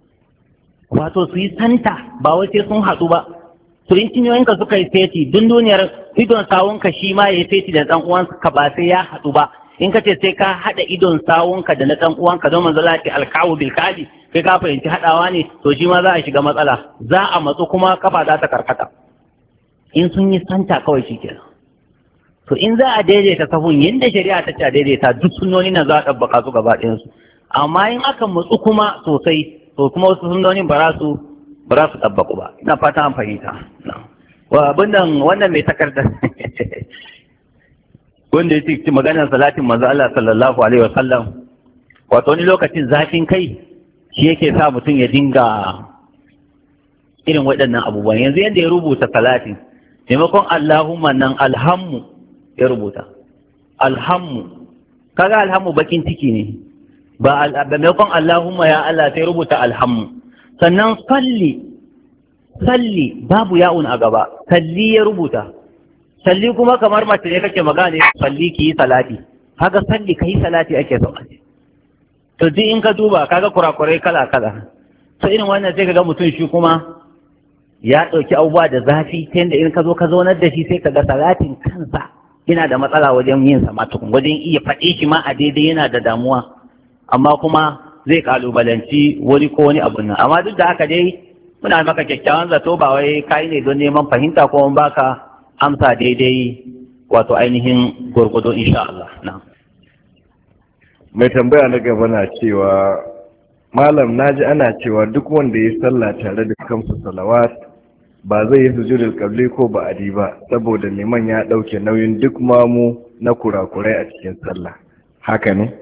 wato su yi santa ba wai sai sun haɗu ba to in cinyoyinka suka yi seti dun duniyar idon sawunka shi ma ya yi seti da ɗan uwanka ba sai ya haɗu ba in ka ce sai ka haɗa idon sawunka da na ɗan uwanka don manzo Allah ya alkawu bil kali kai ka fahimci haɗawa ne to shi ma za a shiga matsala za a matsu kuma kafa za ta karkata in sun yi santa kawai shi kenan to in za a daidaita sahun yadda shari'a ta ce a daidaita duk sunnoni na za a ɗabbaka su gaba ɗayansu amma in aka matsu kuma sosai to kuma wasu sunnonin ba za su ba za su ɗabbaku ba ina fata an fahimta wa abin nan wannan mai takardar wanda ya ci maganar salatin manzo Allah sallallahu alaihi wasallam wato wani lokacin zafin kai shi yake sa mutum ya dinga irin waɗannan abubuwan yanzu yadda ya rubuta salatin maimakon Allahumma nan alhammu ya rubuta alhammu kaga alhammu bakin ciki ne ba maimakon Allahumma ya Allah sai rubuta alhammu sannan salli salli babu ya'un a gaba salli ya rubuta salli kuma kamar mace ne kake magana salli ki yi salati kaga salli ka yi salati ake so to duk in ka duba kaga kurakurai kala kala to irin wannan sai kaga mutum shi kuma ya ɗauki abubuwa da zafi ta yadda in ka zo ka zaunar da shi sai kaga salatin kansa yana da matsala wajen yin sa matukun wajen iya faɗe shi ma a daidai yana da damuwa amma kuma zai kalubalanci wani ko wani abun nan amma duk da haka dai muna maka kyakkyawan zato ba wai kai ne don neman fahimta ko mun baka amsa daidai wato ainihin gurgudo insha Allah na mai tambaya na gaba na cewa malam naji ana cewa duk wanda ya sallah tare da kamsu salawat ba zai yi sujudul qabli ko ba'adi ba saboda liman ya dauke nauyin duk mamu na kurakurai a cikin sallah haka ne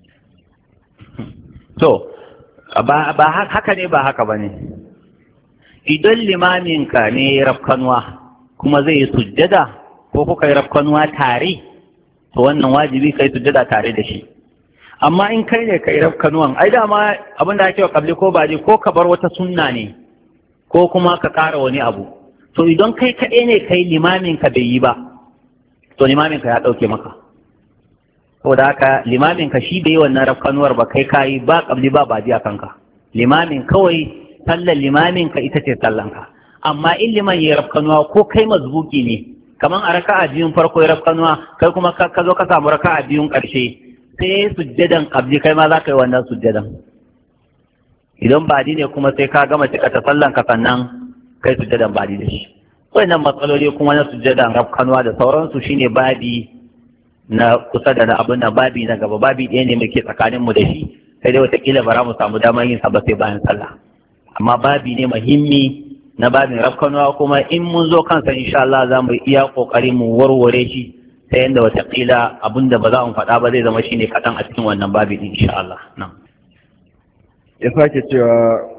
to ba ba haka ne ba haka bane idan limamin ka ne rafkanwa kuma zai yi sujjada ko kuka yi rafkanwa tare to wannan wajibi kai sujjada tare da shi amma in kai ne kai rafkanuwan ai dama abin da ake wa qabli ko ba'adi ko ka bar wata sunna ne ko kuma ka ƙara wani abu to idan kai kaɗai ne kai limamin ka bai yi ba to limamin ka ya ɗauke maka saboda haka limamin ka shi bai yi wannan rafkanuwar ba kai kayi ba ƙabli ba ba a kanka limamin kawai sallar limamin ka ita ce sallanka amma in liman ya rafkanuwa ko kai mazbuki ne kamar a raka'a biyun farko ya rafkanuwa kai kuma ka zo ka samu raka'a biyun ƙarshe sai sujjadan ƙabli kai ma za ka yi wannan sujjadan idan badi ne kuma sai ka gama cika ta sallan ka sannan kai sujjadan badi da shi wannan matsaloli kuma na sujjadan rafkanuwa da sauransu shine babi na kusa da na abin da babi na gaba babi ɗaya ne muke tsakanin mu da shi sai dai wataƙila ba za mu samu damar yin sa ba sai bayan sallah amma babi ne muhimmi na babin rafkanuwa kuma in mun zo kansa insha Allah za mu iya ƙoƙarin mu warware shi ta yadda wataƙila abin da ba za mu faɗa ba zai zama shine kaɗan a cikin wannan babi ɗin insha Allah na'am ya sake cewa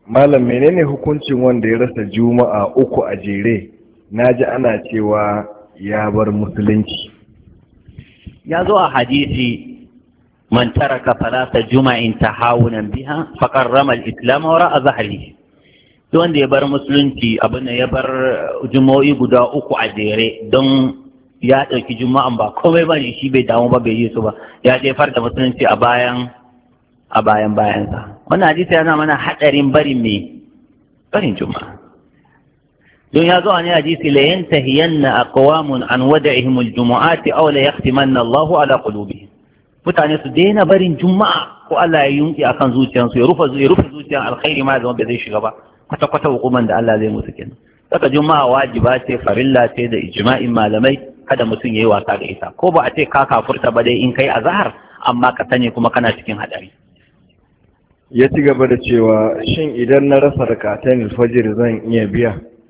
malam menene hukuncin wanda ya rasa juma'a uku a jere? Naji ana cewa ya bar musulunci. Ya zo a hadisi man taraka salata juma'in tahawunan biha faqad rama al-islam wa ra'a zahri. Duk wanda ya bar musulunci abin ya bar juma'o'i guda uku a jere don ya ɗauki juma'an ba komai ba ne, shi bai damu ba bai yi su ba, ya jefar da musulunci a bayan a bayan bayansa. Wannan hadisi yana mana haɗarin barin me barin juma'a. don ya zo a ne hadisi la yantahiyanna aqwamun an wada'ihim al-jumu'ati aw la yahtimanna Allahu ala qulubihim. Mutane su daina barin juma'a ko Allah ya yunki akan zuciyarsu, ya rufe ya rufe zuciyar alkhairi ma zama bai zai shiga ba, kwata kwata hukuman da Allah zai musu kenan. Saka juma'a wajiba ce, farilla ce da ijma'in malamai, kada mutum yayi wasa da ita, ko ba a ce ka kafurta ba dai in kai azhar, amma ka sani kuma kana cikin hadari. Ya ci gaba da cewa shin idan na rasa rakatan alfajir zan iya biya?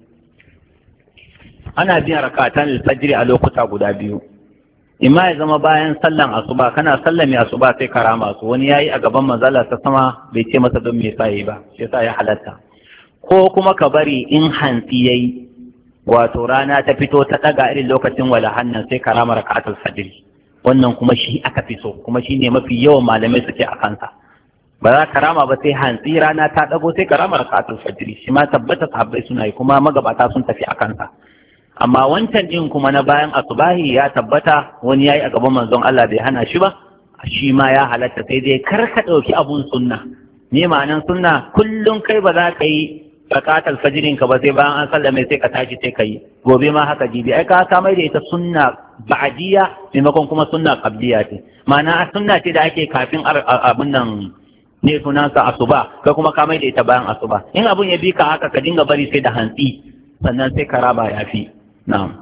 Ana biyan rakatan alfajir a lokuta guda biyu. Imma ya zama bayan sallan asuba, kana sallame asuba sai ka rama su, wani yayi a gaban manzala ta sama bai ce masa don me yasa yi ba, shi yasa ya halatta. Ko kuma ka bari in hantsi yayi, wato rana ta fito ta daga irin lokacin wala hannan sai ka rama rakatul fajr. Wannan kuma shi aka fi so, kuma shi ne mafi yawan malamai suke a kansa. Ba za ka rama ba sai hantsi rana ta dago sai ka rama rakatul fajr. Shi ma tabbata sahabbai suna yi, kuma magabata sun tafi a kansa. Amma wancan din kuma na bayan asubahi ya tabbata wani yayi a gaban manzon Allah bai hana shi ba, shi ma ya halatta, sai dai kar ka dauki abun sunna. Ne ma'anan sunna, kullum kai ba za ka yi rakatul fajrin ka ba sai bayan an sallame sai ka tashi sai ka yi. Gobe ma haka jibi, ai ka samai da ita sunna ba'diyya maimakon kuma sunna qabliya ce. Ma'ana sunna ce da ake kafin abun nan ne sunansa asuba, kai kuma ka mai da ita bayan asuba. In abun ya bi ka haka ka dinga bari sai da hantsi, sannan sai ka raba yafi. Na'am.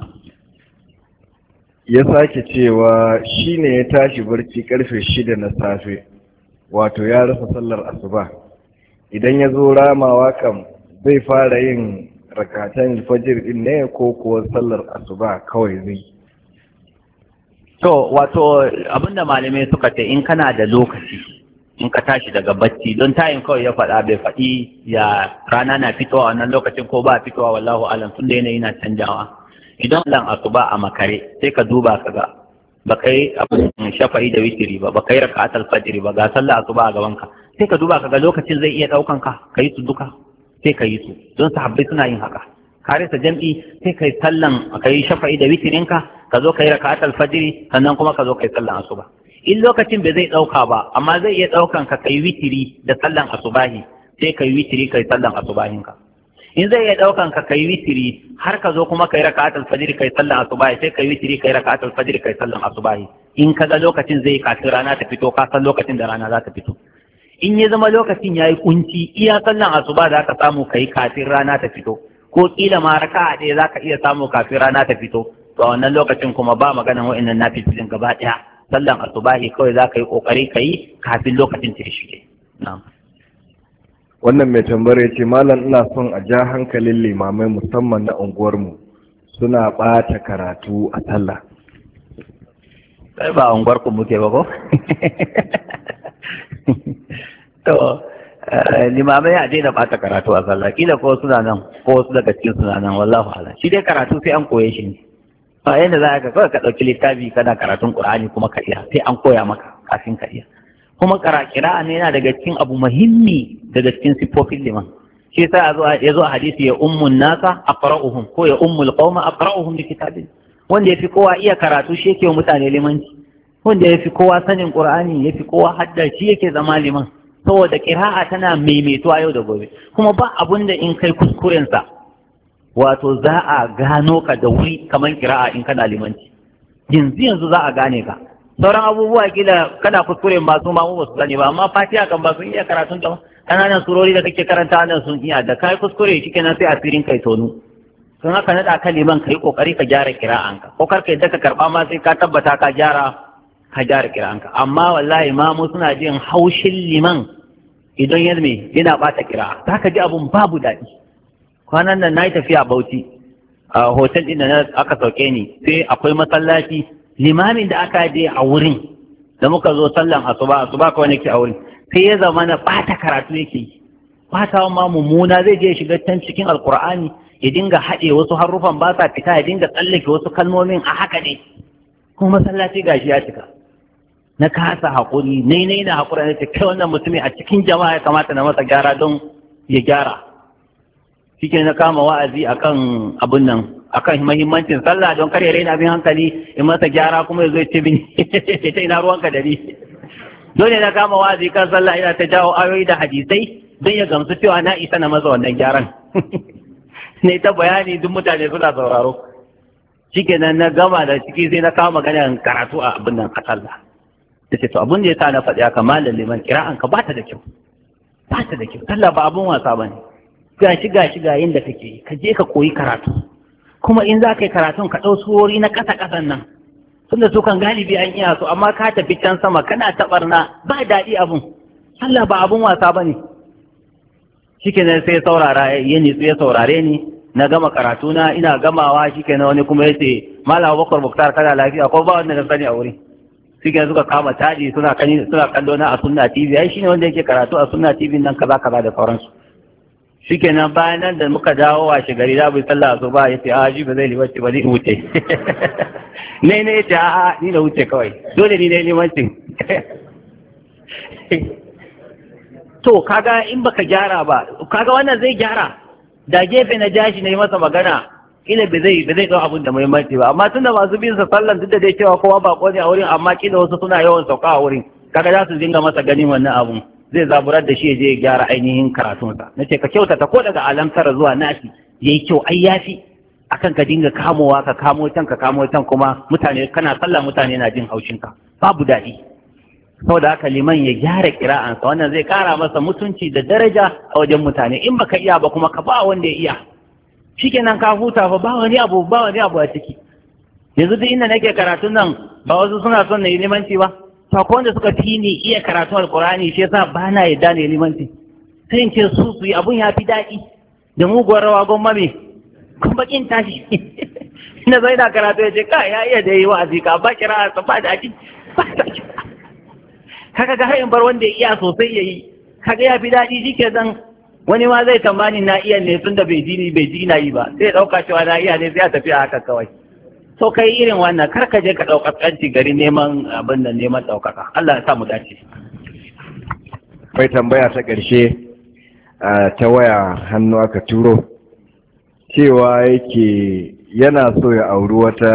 Ya sake cewa shi ne ya tashi barci karfe shida na safe, wato ya rasa sallar asuba. Idan ya zo ramawa kam zai fara yin rakatan fajir din ne ko kuwa sallar asuba kawai zai? To, wato abinda malamai suka ce in kana da lokaci, in ka tashi daga bacci, don tayin kawai ya faɗa bai faɗi ya rana na fitowa wannan lokacin ko ba fitowa, wallahu alam, tun da yanayi na canjawa. Idan lan asuba a makare sai ka duba ka ga ba kai abin shafa'i da witiri ba, ba kai raka'atul fajr ba, ga sallah asuba a gaban ka, sai ka duba ka ga lokacin zai iya daukan ka kai su duka, sai ka yi su, don sahabbai suna yin haka. Kare sa jam'i sai kai sallan kai shafa'i da witirin ka, ka zo kai raka'atul fajr, sannan kuma ka zo kai sallan asuba. In lokacin bai zai dauka ba, amma zai iya daukan ka kai witiri da sallan asubahi, sai kai witiri kai sallan asubahin ka. In zai iya daukan ka kai witiri har ka zo kuma kai raka'atul fajr kai sallan asubahi, sai kai witiri kai raka'atul fajr kai sallan asubahi. In kaga lokacin zai kafin rana ta fito, ka san lokacin da rana za ta fito. In ya zama lokacin yayi kunci, iya sallan asuba za ka samu kai kafin rana ta fito, ko kila ma raka'a ɗaya za ka iya samu kafin rana ta fito, to a wannan lokacin kuma ba maganan wa'annan nafilin gaba ɗaya. Sallan asubahi kawai za ka yi kokari ka yi kafin lokacin ta shige. Na'am. Wannan mai tambayar ya ce malam ina son a ja hankalin limamai musamman na unguwarmu suna ɓata karatu a sallah. Sai ba unguwar ku muke ba ko? To limamai a daina ɓata karatu a sallah, kila ko suna nan ko wasu daga cikin suna nan, wallahu ala. Shi dai karatu sai an koye shi ne. Ba yanda za ka kawai ka ɗauki littafi kana karatun Qur'ani kuma ka iya, sai an koya maka kafin ka iya. Kuma kira ne yana daga cikin abu muhimmi daga cikin siffofin liman. Shi yasa ya zo a hadisi ya ummun nasa aqra'uhum ko ya ummul qauma aqra'uhum li kitabillah. Wanda yafi kowa iya karatu shi yake wa mutane limanci. Wanda yafi kowa sanin Qur'ani yafi kowa hadda shi yake zama liman. Saboda qira'a tana maimaituwa yau da gobe. Kuma ba abun da in kai kuskuren sa wato za a gano ka da wuri kamar qira'a in kana limanci. Yanzu yanzu za a gane ka. Sauran abubuwa kila kana kuskure ba su ma mu ba su sani ba, amma fatiha kan ba sun iya karatun ta ba. Kananan surori da kake karanta nan sun iya, da kai kuskure shikenan sai asirin kai tonu. Sun haka nada ka liman kai kokari ka gyara kira'anka, ko karka yadda ka karba ma sai ka tabbata ka gyara ka gyara kira'anka. Amma wallahi ma mu suna jin haushin liman idan ya me yana bata kira'a, zaka ji abun babu daɗi. Kwanan nan nayi tafiya Bauchi a hotel din da aka sauke ni, sai akwai masallaci limamin da aka je a wurin da muka zo sallan asuba asuba kawai nake a wurin, sai ya zama na bata karatu yake yi, fatawan ma mummuna zai je shiga can cikin alkur'ani ya dinga haɗe wasu harufan ba sa fita ya dinga tsallake wasu kalmomin a haka ne kuma masallaci gashi ya cika. Na kasa haƙuri nai nai na haƙuri na ce kai wannan mutumin a cikin jama'a ya kamata na masa gyara don ya gyara. Shi na kama wa'azi akan abun nan akan muhimmancin sallah don kar ya raina bin hankali in masa gyara kuma ya zo ya ce bin ta ina ruwanka da ni. Dole na kama wa'azi kan sallah ina ta jawo ayoyi da hadisai don ya gamsu cewa na isa na masa wannan gyaran. Ne ta bayani duk mutane suna sauraro. Shi kenan na gama da ciki sai na kama maganar karatu a abin nan a sallah. Da ce to abin da ya sa na faɗi haka malam liman kira'an ka ba ta da kyau. Ba ta da kyau. Sallah ba abin wasa ba ne. Gashi gashi ga yin da kake ka je ka koyi karatu. Kuma in za ka yi karatun ka ɗau surori na ƙasa-ƙasan nan. Tunda su kan galibi an iya su amma ka tafi can sama kana taɓarna ba daɗi abun. Sallah ba abin wasa ba ne. Shikenan sai saurara ya nitsu ya saurare ni na gama karatu na ina gamawa shikenan wani kuma yace Malam Abubakar Muktar kana lafiya ko ba wanda na sani a wuri. Shikenan suka kama taji suna kani suna kallo na a Sunna T V ai shine wanda yake karatu a Sunna T V nan kaza kaza da sauransu. Shikenan bayan nan da muka dawo wa gari da bai sallah su ba yace a ji ba zai liwace ba ni in wuce. Ne ne yace a ni na wuce kawai dole ni ne liwancin. To kaga in baka gyara ba kaga wannan zai gyara da gefe na jashi na yi masa magana kila bai zai bai zai dau abin da muhimmanci ba amma tunda masu bin sa sallan duk da dai cewa kowa ba ko ne a wurin amma kila wasu suna yawan sauka a wurin kaga za su dinga masa ganin wannan abun zai zaburar da shi ya je ya gyara ainihin karatun sa nace ka kyautata ko daga alamtar zuwa nasi yayi kyau ai yafi akan ka dinga kamowa ka kamo can ka kamo can kuma mutane kana sallah mutane na jin haushin ka babu daɗi. Saboda haka liman ya gyara kira'ansa wannan zai kara masa mutunci da daraja a wajen mutane in baka iya ba kuma ka ba wanda ya iya shikenan ka huta fa ba wani abu ba wani abu a ciki yanzu duk inda nake karatun nan ba wasu suna son na yi limanci ba to ko wanda suka fi ni iya karatun alkurani shi yasa ba na yadda ne limanci sai in ce su su yi abun ya fi daɗi da muguwar rawa gwamma me kun bakin tashi ina zai da karatu ya ce ka ya iya da yi wa'azi ka ba kira'ansa ba daɗi ba daɗi kaga ga hayin bar wanda ya iya sosai yayi kaga ya fi daɗi shike zan wani ma zai tambani na iya ne tunda bai ji ni bai ji na yi ba sai dauka cewa na iya ne sai a tafi a haka kawai to kai irin wannan kar ka je ka dauka kanci gari neman abin da neman daukaka Allah ya sa mu dace. Kai tambaya ta ƙarshe ta waya hannu aka turo cewa yake yana so ya auri wata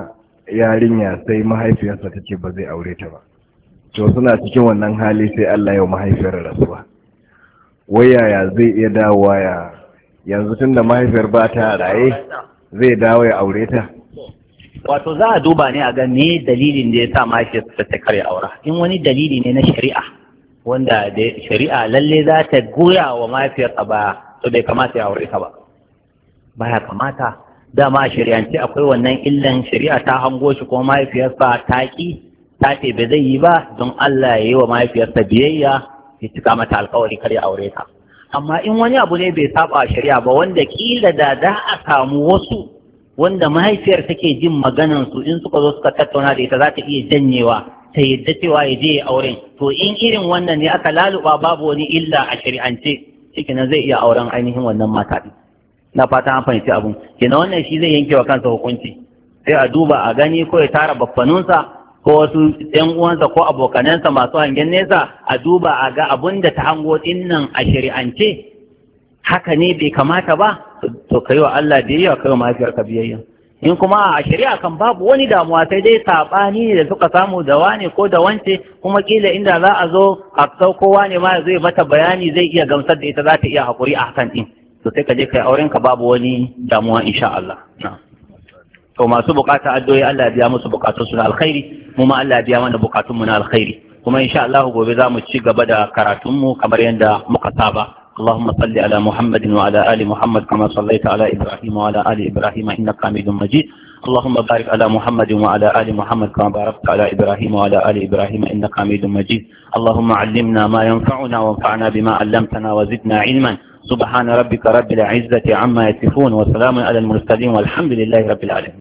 yarinya sai mahaifiyarsa ta ce ba zai aure ta ba. To suna cikin wannan hali sai Allah ya mahaifiyar rasuwa wai yaya zai iya dawowa ya yanzu tunda mahaifiyar ba ta raye zai dawo ya aure ta. Wato za a duba ne a ga me dalilin da ya sa mahaifiyar ta ta karya aura in wani dalili ne na shari'a wanda da shari'a lalle za ta goya wa mahaifiyar ba to bai kamata ya aure ta ba baya kamata dama a shari'ance akwai wannan illan shari'a ta hango shi kuma mahaifiyarsa ta ki ta ce ba zai yi ba don Allah ya yi wa mahaifiyarsa biyayya ya cika mata alkawari kar ya aure ta amma in wani abu ne bai saba shari'a ba wanda kila da za a samu wasu wanda mahaifiyar take jin maganan su in suka zo suka tattauna da ita za ta iya janyewa ta yadda cewa ya je ya auren to in irin wannan ne aka laluba babu wani illa a shari'ance cikin zai iya auren ainihin wannan mata din na fata an fahimci abun kenan wannan shi zai yanke wa kansa hukunci sai a duba a gani ko ya tara baffanunsa ko wasu ‘yan uwansa ko abokanansa masu hangen nesa a duba a ga abun da ta hango ɗin nan a shari'ance haka ne bai kamata ba to ka yi wa Allah biyayya ka yi wa mahaifiyarka biyayya in kuma a shari'a kan babu wani damuwa sai dai saɓani ne da suka samu da wane ko da wance kuma kila inda za a zo a sauko wane ma zai mata bayani zai iya gamsar da ita za ta iya haƙuri a hakan ɗin to sai ka je ka yi auren ka babu wani damuwa insha Allah. To masu bukata addu'o'i Allah ya biya musu bukatun su na alkhairi mu ma Allah ya biya mana bukatun mu na alkhairi kuma insha Allah gobe za mu ci gaba da karatun mu kamar yadda muka saba اللهم صل على محمد وعلى آل محمد كما صليت على إبراهيم وعلى آل إبراهيم إنك حميد مجيد اللهم بارك على محمد وعلى آل محمد كما باركت على إبراهيم وعلى آل إبراهيم إنك حميد مجيد اللهم علمنا ما ينفعنا وانفعنا بما علمتنا وزدنا علما سبحان ربك رب العزة عما يصفون وسلام على المرسلين والحمد لله رب العالمين.